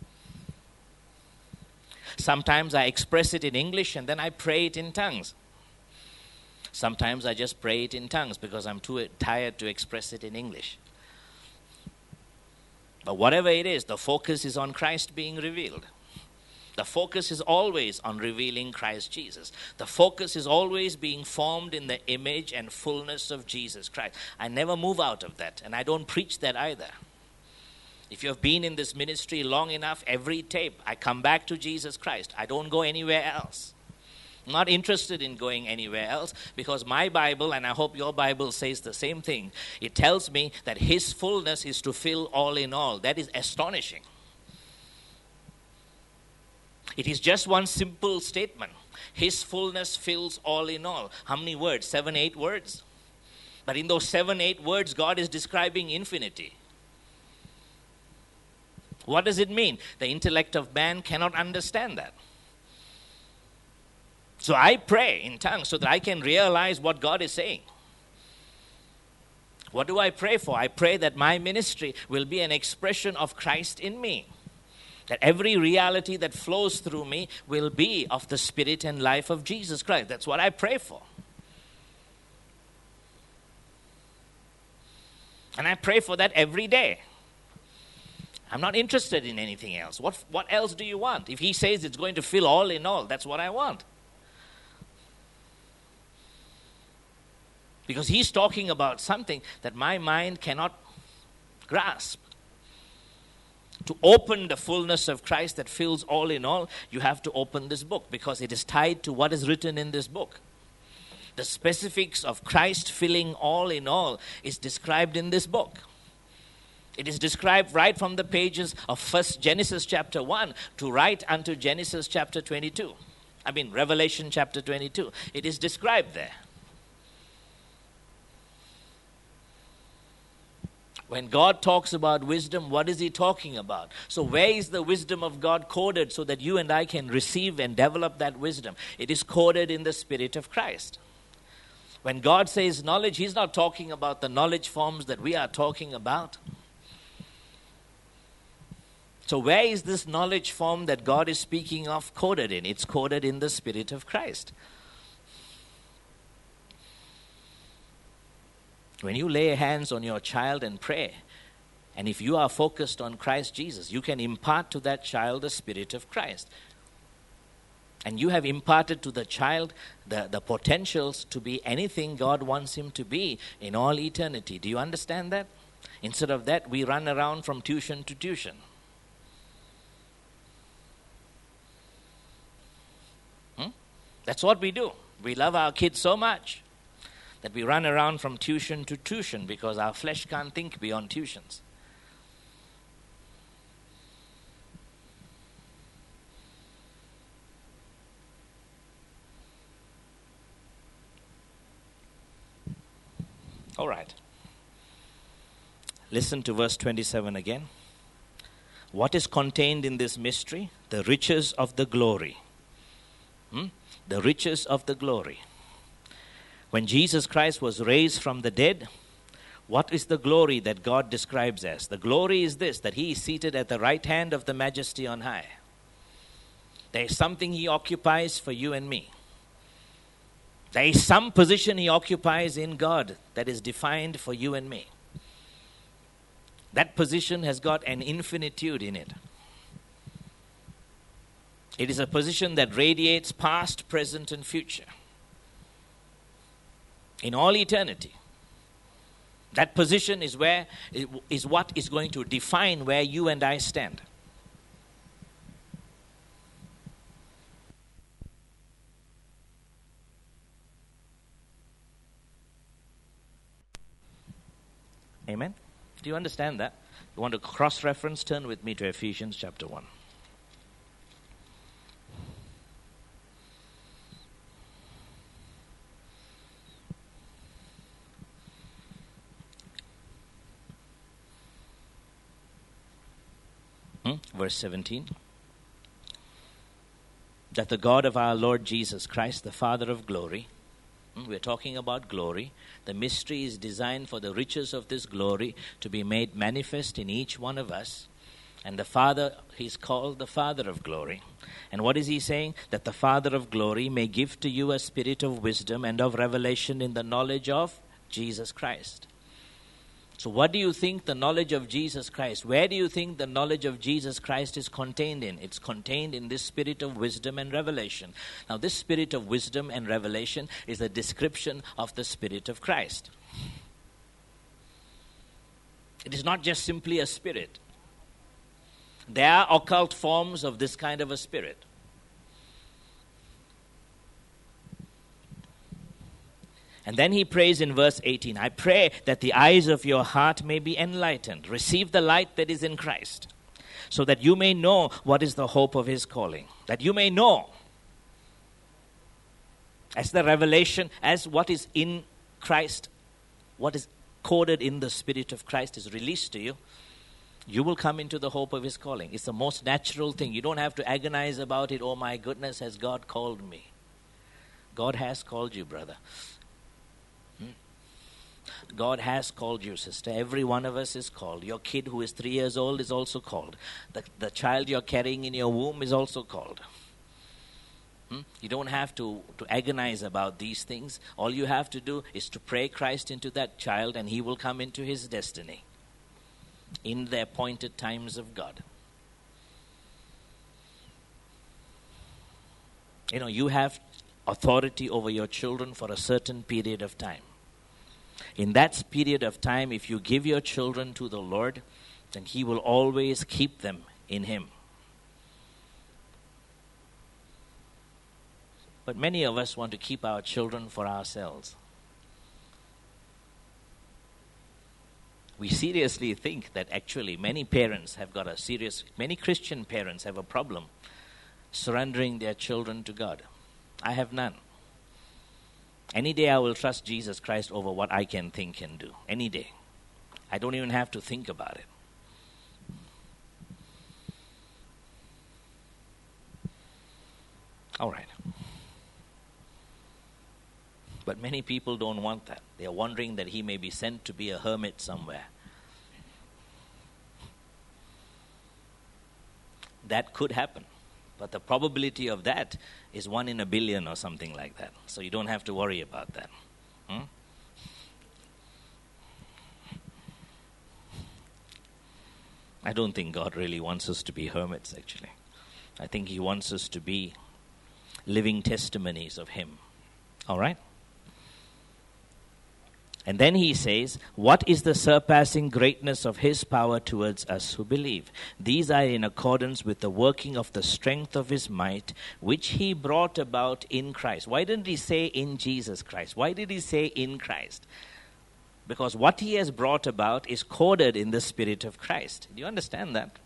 Sometimes I express it in English and then I pray it in tongues. Sometimes I just pray it in tongues because I'm too tired to express it in English. But whatever it is, the focus is on Christ being revealed. The focus is always on revealing Christ Jesus. The focus is always being formed in the image and fullness of Jesus Christ. I never move out of that, and I don't preach that either. If you have been in this ministry long enough, every tape, I come back to Jesus Christ. I don't go anywhere else. I'm not interested in going anywhere else because my Bible, and I hope your Bible says the same thing, it tells me that His fullness is to fill all in all. That is astonishing. It is just one simple statement. His fullness fills all in all. How many words? Seven, eight words? But in those seven, eight words, God is describing infinity. What does it mean? The intellect of man cannot understand that. So I pray in tongues so that I can realize what God is saying. What do I pray for? I pray that my ministry will be an expression of Christ in me. That every reality that flows through me will be of the spirit and life of Jesus Christ. That's what I pray for. And I pray for that every day. I'm not interested in anything else. What, what else do you want? If He says it's going to fill all in all, that's what I want. Because He's talking about something that my mind cannot grasp. To open the fullness of Christ that fills all in all, you have to open this book because it is tied to what is written in this book. The specifics of Christ filling all in all is described in this book. It is described right from the pages of First Genesis chapter one to right unto Genesis chapter twenty-two. I mean, Revelation chapter twenty-two. It is described there. When God talks about wisdom, what is He talking about? So where is the wisdom of God coded so that you and I can receive and develop that wisdom? It is coded in the Spirit of Christ. When God says knowledge, He's not talking about the knowledge forms that we are talking about. So where is this knowledge form that God is speaking of coded in? It's coded in the Spirit of Christ. When you lay hands on your child and pray, and if you are focused on Christ Jesus, you can impart to that child the Spirit of Christ. And you have imparted to the child the, the potentials to be anything God wants him to be in all eternity. Do you understand that? Instead of that, we run around from tuition to tuition. That's what we do. We love our kids so much that we run around from tuition to tuition because our flesh can't think beyond tuitions. All right. Listen to verse twenty-seven again. What is contained in this mystery? The riches of the glory. Hmm? The riches of the glory. When Jesus Christ was raised from the dead, what is the glory that God describes as? The glory is this, that he is seated at the right hand of the majesty on high. There is something he occupies for you and me. There is some position he occupies in God that is defined for you and me. That position has got an infinitude in it. It is a position that radiates past, present, and future. In all eternity. That position is where is what is going to define where you and I stand. Amen? Do you understand that? You want to cross-reference? Turn with me to Ephesians chapter one. Hmm? Verse seventeen. That the God of our Lord Jesus Christ, the Father of glory, we're talking about glory. The mystery is designed for the riches of this glory to be made manifest in each one of us. And the Father, he's called the Father of glory. And what is he saying? That the Father of glory may give to you a spirit of wisdom and of revelation in the knowledge of Jesus Christ. So what do you think the knowledge of Jesus Christ, where do you think the knowledge of Jesus Christ is contained in? It's contained in this spirit of wisdom and revelation. Now this spirit of wisdom and revelation is a description of the Spirit of Christ. It is not just simply a spirit. There are occult forms of this kind of a spirit. And then he prays in verse eighteen, I pray that the eyes of your heart may be enlightened. Receive the light that is in Christ, so that you may know what is the hope of his calling. That you may know, as the revelation, as what is in Christ, what is coded in the Spirit of Christ is released to you, you will come into the hope of his calling. It's the most natural thing. You don't have to agonize about it. Oh my goodness, has God called me? God has called you, brother. God has called you, sister. Every one of us is called. Your kid who is three years old is also called. The, the child you're carrying in your womb is also called. Hmm? You don't have to, to agonize about these things. All you have to do is to pray Christ into that child and he will come into his destiny in the appointed times of God. You know, you have authority over your children for a certain period of time. In that period of time, if you give your children to the Lord, then he will always keep them in him. But many of us want to keep our children for ourselves. We seriously think that actually many parents have got a serious, many Christian parents have a problem surrendering their children to God. I have none. Any day I will trust Jesus Christ over what I can think and do. Any day. I don't even have to think about it. All right. But many people don't want that. They are wondering that he may be sent to be a hermit somewhere. That could happen. But the probability of that is one in a billion or something like that. So you don't have to worry about that. Hmm? I don't think God really wants us to be hermits, actually. I think he wants us to be living testimonies of him. All right? And then he says, what is the surpassing greatness of his power towards us who believe? These are in accordance with the working of the strength of his might, which he brought about in Christ. Why didn't he say in Jesus Christ? Why did he say in Christ? Because what he has brought about is coded in the Spirit of Christ. Do you understand that?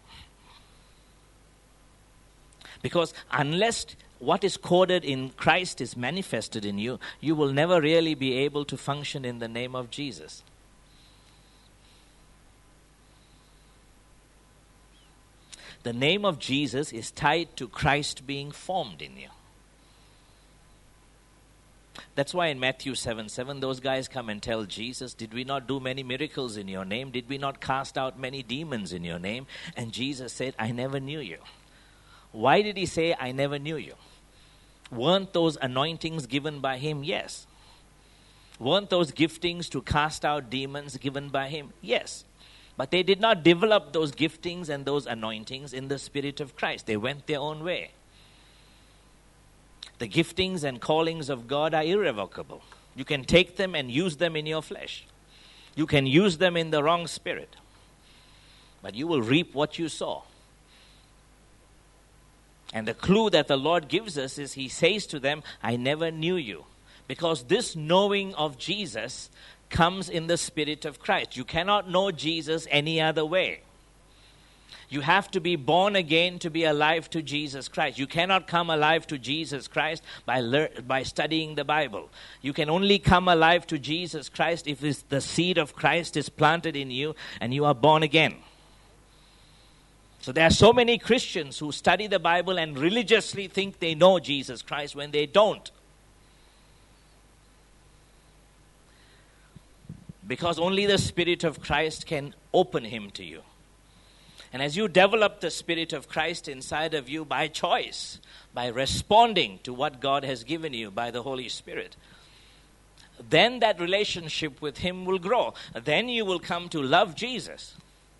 Because unless what is coded in Christ is manifested in you, you will never really be able to function in the name of Jesus. The name of Jesus is tied to Christ being formed in you. That's why in Matthew seven seven, those guys come and tell Jesus, did we not do many miracles in your name? Did we not cast out many demons in your name? And Jesus said, I never knew you. Why did he say, I never knew you? Weren't those anointings given by him? Yes. Weren't those giftings to cast out demons given by him? Yes. But they did not develop those giftings and those anointings in the Spirit of Christ. They went their own way. The giftings and callings of God are irrevocable. You can take them and use them in your flesh. You can use them in the wrong spirit. But you will reap what you sow. And the clue that the Lord gives us is he says to them, I never knew you. Because this knowing of Jesus comes in the Spirit of Christ. You cannot know Jesus any other way. You have to be born again to be alive to Jesus Christ. You cannot come alive to Jesus Christ by lear- by studying the Bible. You can only come alive to Jesus Christ if it's the seed of Christ is planted in you and you are born again. So there are so many Christians who study the Bible and religiously think they know Jesus Christ when they don't. Because only the Spirit of Christ can open him to you. And as you develop the Spirit of Christ inside of you by choice, by responding to what God has given you by the Holy Spirit, then that relationship with him will grow. Then you will come to love Jesus.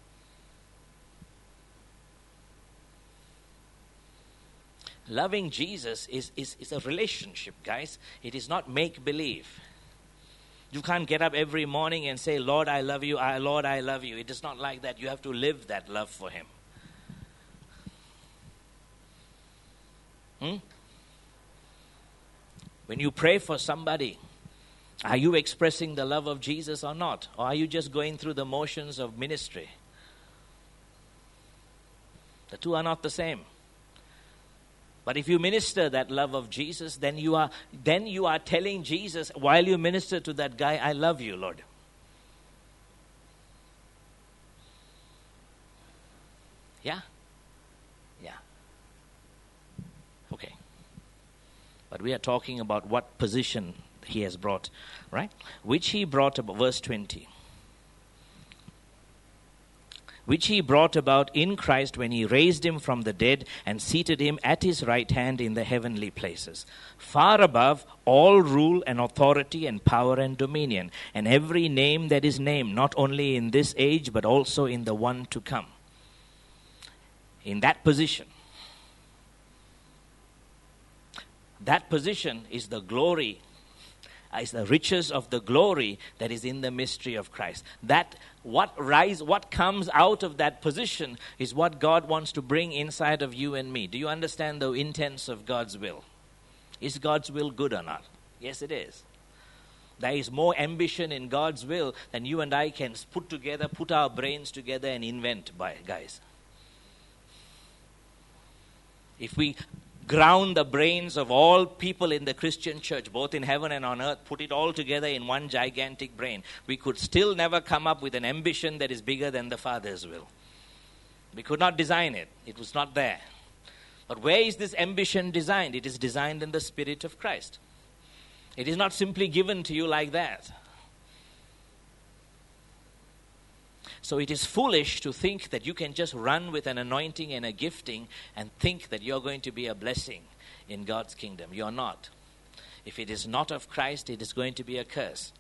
Loving Jesus is, is, is a relationship, guys. It is not make-believe. You can't get up every morning and say, Lord, I love you. I, Lord, I love you. It is not like that. You have to live that love for him. Hmm? When you pray for somebody, are you expressing the love of Jesus or not? Or are you just going through the motions of ministry? The two are not the same. But if you minister that love of Jesus, then you are then you are telling Jesus while you minister to that guy, I love you, Lord. Yeah? Yeah. Okay. But we are talking about what position he has brought, right? Which he brought about, verse twenty. Which he brought about in Christ when he raised him from the dead and seated him at his right hand in the heavenly places, far above all rule and authority and power and dominion, and every name that is named, not only in this age, but also in the one to come. In that position, that position is the glory, is the riches of the glory that is in the mystery of Christ. That what rise, what comes out of that position is what God wants to bring inside of you and me. Do you understand the intents of God's will? Is God's will good or not? Yes, it is. There is more ambition in God's will than you and I can put together, put our brains together and invent, by guys. If we ground the brains of all people in the Christian church, both in heaven and on earth, put it all together in one gigantic brain, we could still never come up with an ambition that is bigger than the Father's will. We could not design it. It was not there. But where is this ambition designed? It is designed in the Spirit of Christ. It is not simply given to you like that. So it is foolish to think that you can just run with an anointing and a gifting and think that you're going to be a blessing in God's kingdom. You're not. If it is not of Christ, it is going to be a curse.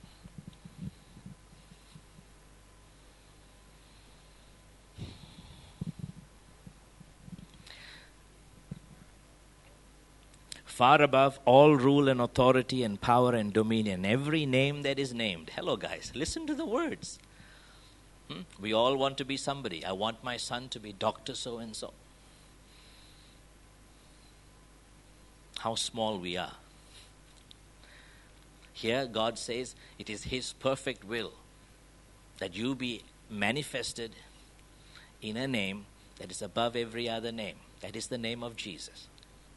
far above all rule and authority and power and dominion, every name that is named. Hello, guys. Listen to the words. Hmm? We all want to be somebody. I want my son to be Doctor so-and-so. How small we are. Here, God says it is His perfect will that you be manifested in a name that is above every other name. That is the name of Jesus.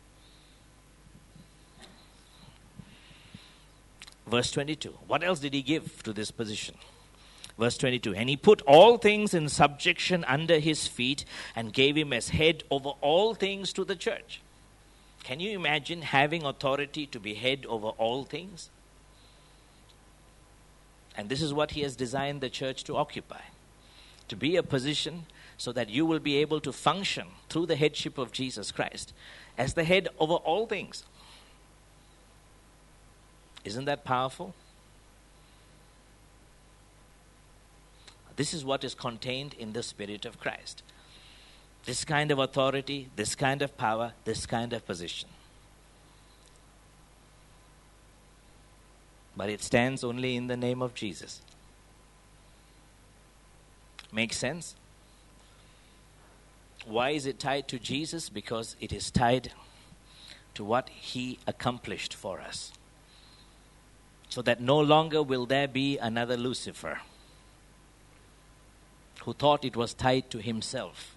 Verse twenty-two. What else did He give to this position? Verse twenty-two. And He put all things in subjection under His feet and gave Him as head over all things to the church. Can you imagine having authority to be head over all things? And this is what He has designed the church to occupy. To be a position so that you will be able to function through the headship of Jesus Christ as the head over all things. Isn't that powerful? This is what is contained in the Spirit of Christ. This kind of authority, this kind of power, this kind of position. But it stands only in the name of Jesus. Makes sense? Why is it tied to Jesus? Because it is tied to what He accomplished for us. So that no longer will there be another Lucifer who thought it was tied to himself.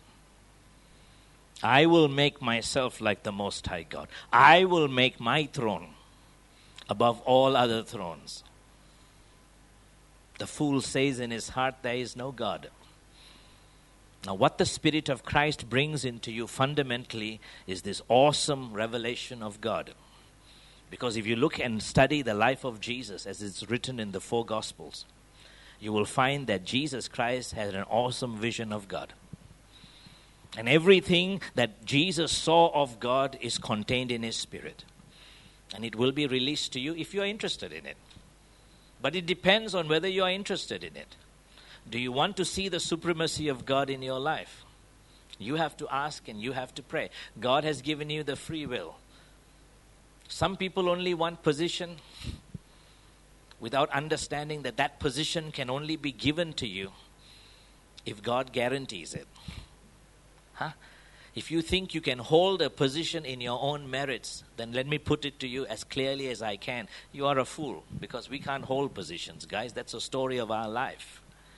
I will make myself like the Most High God. I will make my throne above all other thrones. The fool says in his heart, there is no God. Now, what the Spirit of Christ brings into you fundamentally is this awesome revelation of God. Because if you look and study the life of Jesus as it's written in the four Gospels, you will find that Jesus Christ had an awesome vision of God. And everything that Jesus saw of God is contained in His Spirit. And it will be released to you if you are interested in it. But it depends on whether you are interested in it. Do you want to see the supremacy of God in your life? You have to ask and you have to pray. God has given you the free will. Some people only want position without understanding that that position can only be given to you if God guarantees it. Huh? If you think you can hold a position in your own merits, then let me put it to you as clearly as I can. You are a fool, because we can't hold positions, guys. That's a story of our life.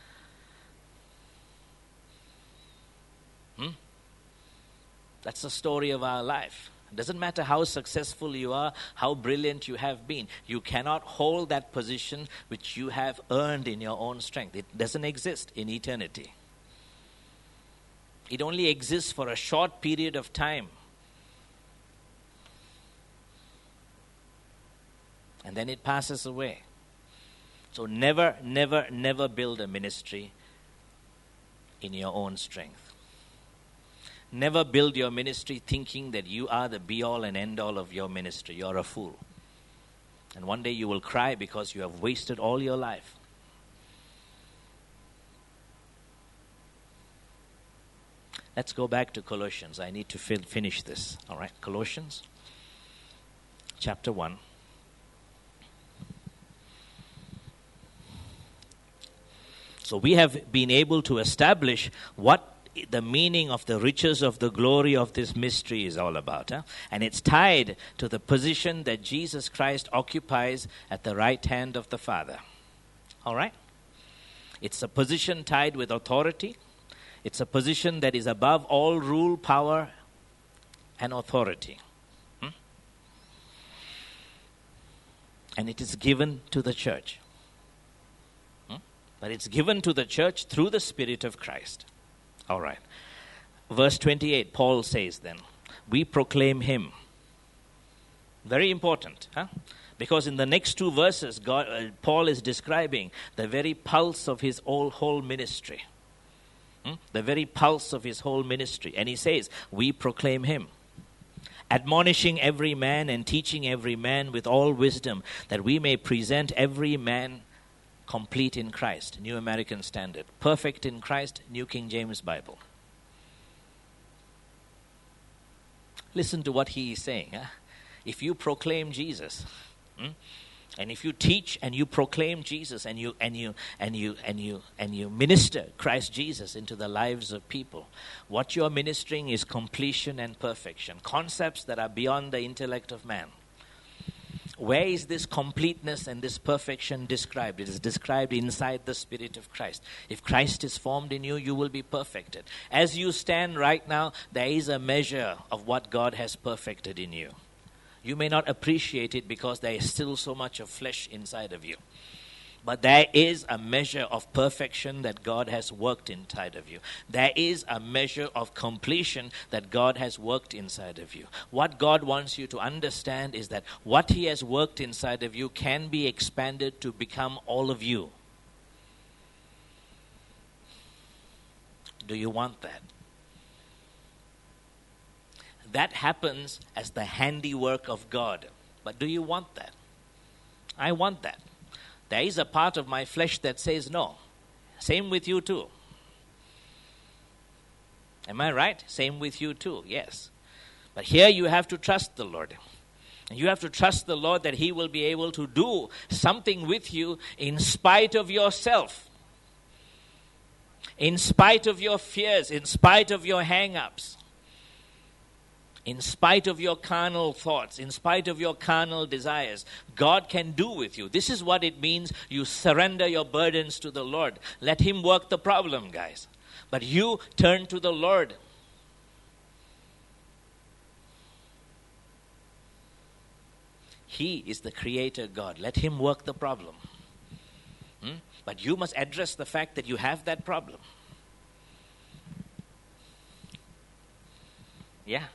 Hmm? That's the story of our life. It doesn't matter how successful you are, how brilliant you have been. You cannot hold that position which you have earned in your own strength. It doesn't exist in eternity. It only exists for a short period of time. And then it passes away. So never, never, never build a ministry in your own strength. Never build your ministry thinking that you are the be-all and end-all of your ministry. You're a fool. And one day you will cry because you have wasted all your life. Let's go back to Colossians. I need to fi- finish this. All right, Colossians chapter one. So we have been able to establish what the meaning of the riches of the glory of this mystery is all about. Huh? And it's tied to the position that Jesus Christ occupies at the right hand of the Father. All right? It's a position tied with authority. It's a position that is above all rule, power, and authority. Hmm? And it is given to the church. Hmm? But it's given to the church through the Spirit of Christ. All right. Verse twenty-eight, Paul says then, we proclaim Him. Very important, huh? Because in the next two verses, God, uh, Paul is describing the very pulse of his whole, whole ministry. Hmm? The very pulse of his whole ministry. And he says, we proclaim Him. Admonishing every man and teaching every man with all wisdom, that we may present every man complete in Christ. New American Standard. Perfect in Christ. New King James Bible. Listen to what he is saying. Huh? if you proclaim Jesus, hmm? and if you teach and you proclaim Jesus and you and you and you and you and you minister Christ Jesus into the lives of people, what you're ministering is completion and perfection, concepts that are beyond the intellect of man. Where is this completeness and this perfection described? It is described inside the Spirit of Christ. If Christ is formed in you, you will be perfected. As you stand right now, there is a measure of what God has perfected in you. You may not appreciate it because there is still so much of flesh inside of you. But there is a measure of perfection that God has worked inside of you. There is a measure of completion that God has worked inside of you. What God wants you to understand is that what He has worked inside of you can be expanded to become all of you. Do you want that? That happens as the handiwork of God. But do you want that? I want that. There is a part of my flesh that says no. Same with you too. Am I right? Same with you too, yes. But here you have to trust the Lord. You have to trust the Lord that He will be able to do something with you in spite of yourself. In spite of your fears, in spite of your hang-ups. In spite of your carnal thoughts, in spite of your carnal desires, God can do with you. This is what it means. You surrender your burdens to the Lord. Let Him work the problem, guys. But you turn to the Lord. He is the Creator God. Let Him work the problem. Hmm? But you must address the fact that you have that problem. Yeah.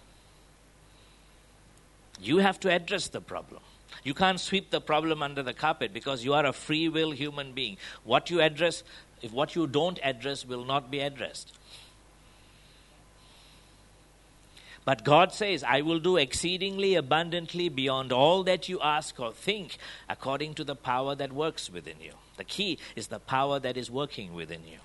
You have to address the problem. You can't sweep the problem under the carpet because you are a free will human being. What you address, if what you don't address will not be addressed. But God says, I will do exceedingly abundantly beyond all that you ask or think according to the power that works within you. The key is the power that is working within you.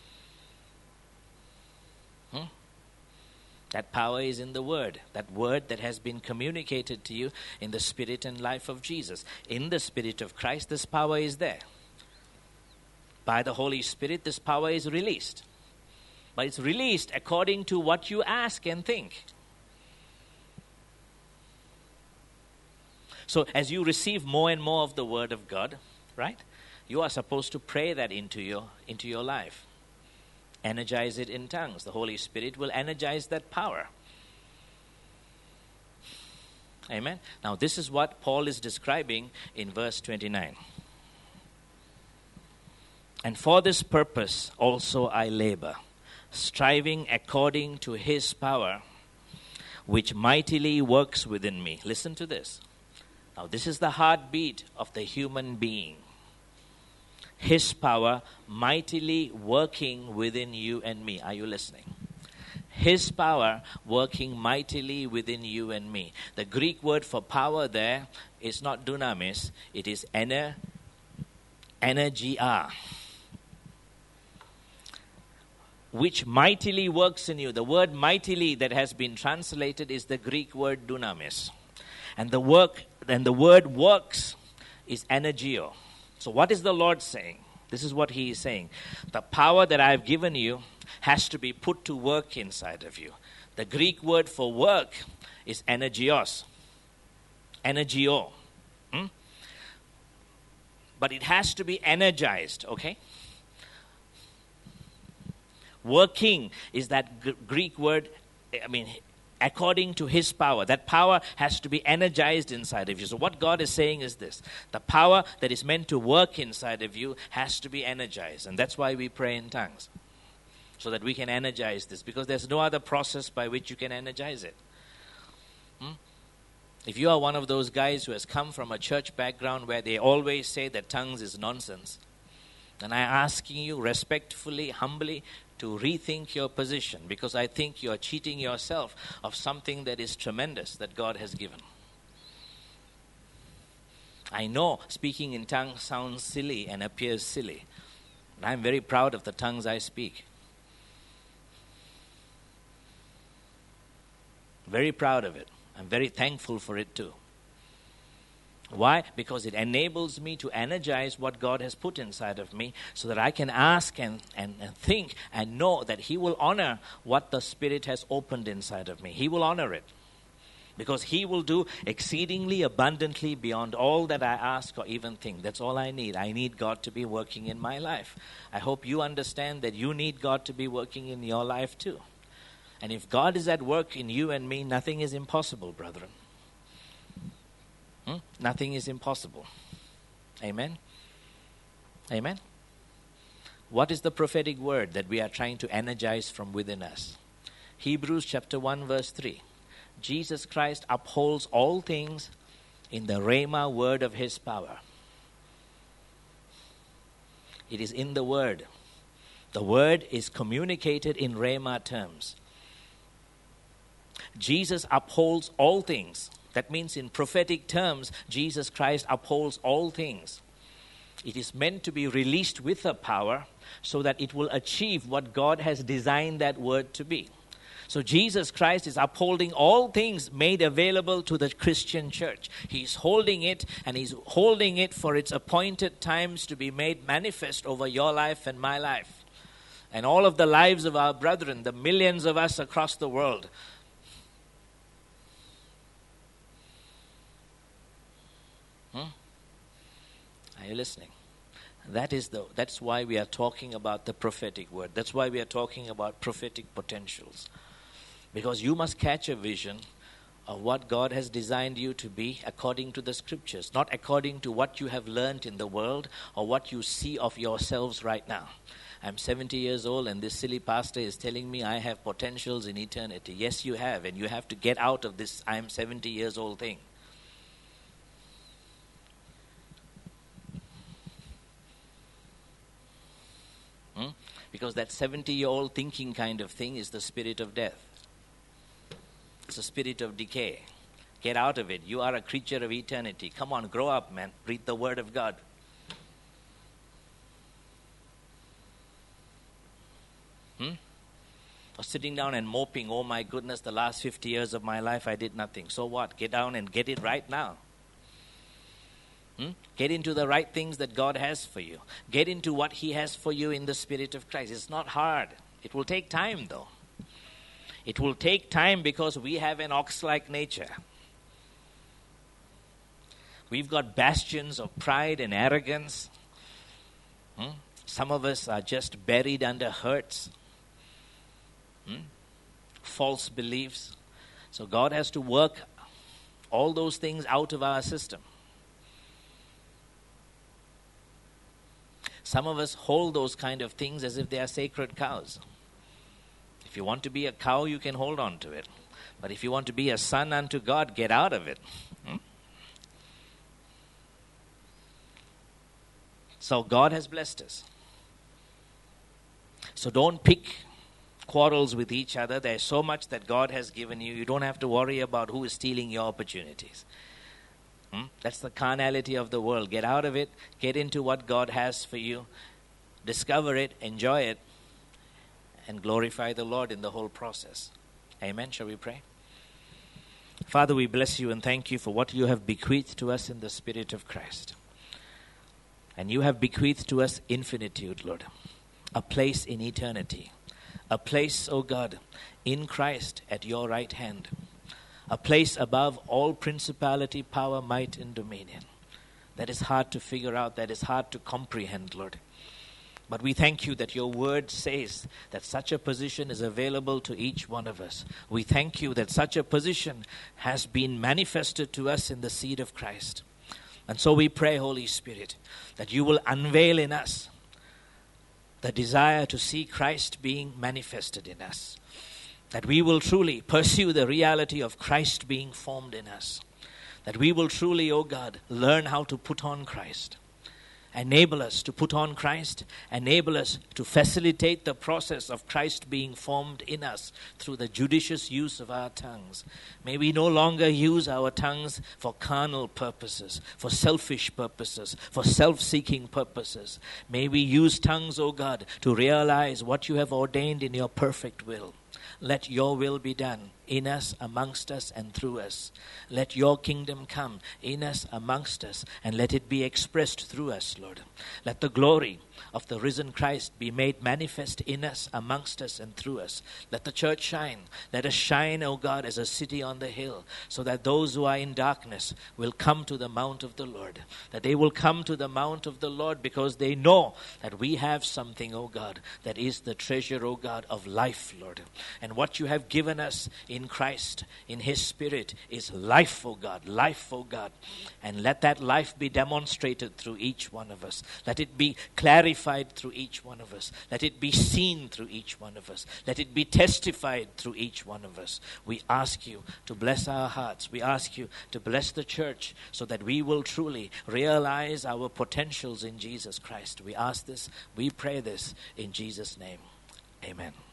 Hmm? That power is in the Word. That Word that has been communicated to you in the Spirit and life of Jesus. In the Spirit of Christ, this power is there. By the Holy Spirit, this power is released. But it's released according to what you ask and think. So as you receive more and more of the Word of God, right, you are supposed to pray that into your, into your life. Energize it in tongues. The Holy Spirit will energize that power. Amen. Now this is what Paul is describing in verse twenty-nine. And for this purpose also I labor, striving according to His power, which mightily works within me. Listen to this. Now this is the heartbeat of the human being. His power mightily working within you and me. Are you listening? His power working mightily within you and me. The Greek word for power there is not dunamis. It is ener, energia. Which mightily works in you. The word mightily that has been translated is the Greek word dunamis. And the work, and the word works is energio. So what is the Lord saying? This is what He is saying. The power that I have given you has to be put to work inside of you. The Greek word for work is energios. Energio. Hmm? But it has to be energized, okay? Working is that g- Greek word, I mean, according to His power. That power has to be energized inside of you. So what God is saying is this. The power that is meant to work inside of you has to be energized. And that's why we pray in tongues. So that we can energize this. Because there's no other process by which you can energize it. Hmm? If you are one of those guys who has come from a church background where they always say that tongues is nonsense, then I'm asking you respectfully, humbly, to rethink your position, because I think you're cheating yourself of something that is tremendous that God has given. I know speaking in tongues sounds silly and appears silly. But I'm very proud of the tongues I speak. Very proud of it. I'm very thankful for it too. Why? Because it enables me to energize what God has put inside of me so that I can ask and, and, and think and know that He will honor what the Spirit has opened inside of me. He will honor it. Because He will do exceedingly abundantly beyond all that I ask or even think. That's all I need. I need God to be working in my life. I hope you understand that you need God to be working in your life too. And if God is at work in you and me, nothing is impossible, brethren. Hmm? Nothing is impossible. Amen? Amen? What is the prophetic word that we are trying to energize from within us? Hebrews chapter one verse three. Jesus Christ upholds all things in the Rhema word of His power. It is in the word. The word is communicated in Rhema terms. Jesus upholds all things. That means in prophetic terms, Jesus Christ upholds all things. It is meant to be released with a power so that it will achieve what God has designed that word to be. So Jesus Christ is upholding all things made available to the Christian church. He's holding it, and He's holding it for its appointed times to be made manifest over your life and my life. And all of the lives of our brethren, the millions of us across the world. Hmm? Are you listening? That is the, that's why we are talking about the prophetic word. That's why we are talking about prophetic potentials. Because you must catch a vision of what God has designed you to be according to the scriptures, not according to what you have learned in the world or what you see of yourselves right now. I'm seventy years old and this silly pastor is telling me I have potentials in eternity. Yes, you have, and you have to get out of this I'm seventy years old thing. Hmm? Because that seventy-year-old thinking kind of thing is the spirit of death. It's a spirit of decay. Get out of it. You are a creature of eternity. Come on, grow up, man. Read the Word of God. Hmm? Or sitting down and moping, oh my goodness, the last fifty years of my life I did nothing. So what? Get down and get it right now. Hmm? Get into the right things that God has for you. Get into what He has for you in the Spirit of Christ. It's not hard. It will take time though. It will take time because we have an ox-like nature. We've got bastions of pride and arrogance. Hmm? Some of us are just buried under hurts. Hmm? False beliefs. So God has to work all those things out of our system. Some of us hold those kind of things as if they are sacred cows. If you want to be a cow, you can hold on to it. But if you want to be a son unto God, get out of it. Hmm? So God has blessed us. So don't pick quarrels with each other. There's so much that God has given you. You don't have to worry about who is stealing your opportunities. Hmm? That's the carnality of the world. Get out of it. Get into what God has for you. Discover it. Enjoy it. And glorify the Lord in the whole process. Amen. Shall we pray? Father, we bless you and thank you for what you have bequeathed to us in the Spirit of Christ. And you have bequeathed to us infinitude, Lord. A place in eternity. A place, O God, in Christ at your right hand. A place above all principality, power, might, and dominion. That is hard to figure out. That is hard to comprehend, Lord. But we thank you that your word says that such a position is available to each one of us. We thank you that such a position has been manifested to us in the seed of Christ. And so we pray, Holy Spirit, that you will unveil in us the desire to see Christ being manifested in us. That we will truly pursue the reality of Christ being formed in us. That we will truly, O God, learn how to put on Christ. Enable us to put on Christ. Enable us to facilitate the process of Christ being formed in us through the judicious use of our tongues. May we no longer use our tongues for carnal purposes, for selfish purposes, for self-seeking purposes. May we use tongues, O God, to realize what you have ordained in your perfect will. Let your will be done in us, amongst us, and through us. Let your kingdom come in us, amongst us, and let it be expressed through us, Lord. Let the glory of the risen Christ be made manifest in us, amongst us, and through us. Let the church shine. Let us shine, O God, as a city on the hill, so that those who are in darkness will come to the mount of the Lord. That they will come to the mount of the Lord because they know that we have something, O God, that is the treasure, O God, of life, Lord. And what you have given us in Christ, in His Spirit, is life, O God, life, O God. And let that life be demonstrated through each one of us. Let it be clarified through each one of us. Let it be seen through each one of us. Let it be testified through each one of us. We ask you to bless our hearts. We ask you to bless the church so that we will truly realize our potentials in Jesus Christ. We ask this, we pray this in Jesus' name. Amen.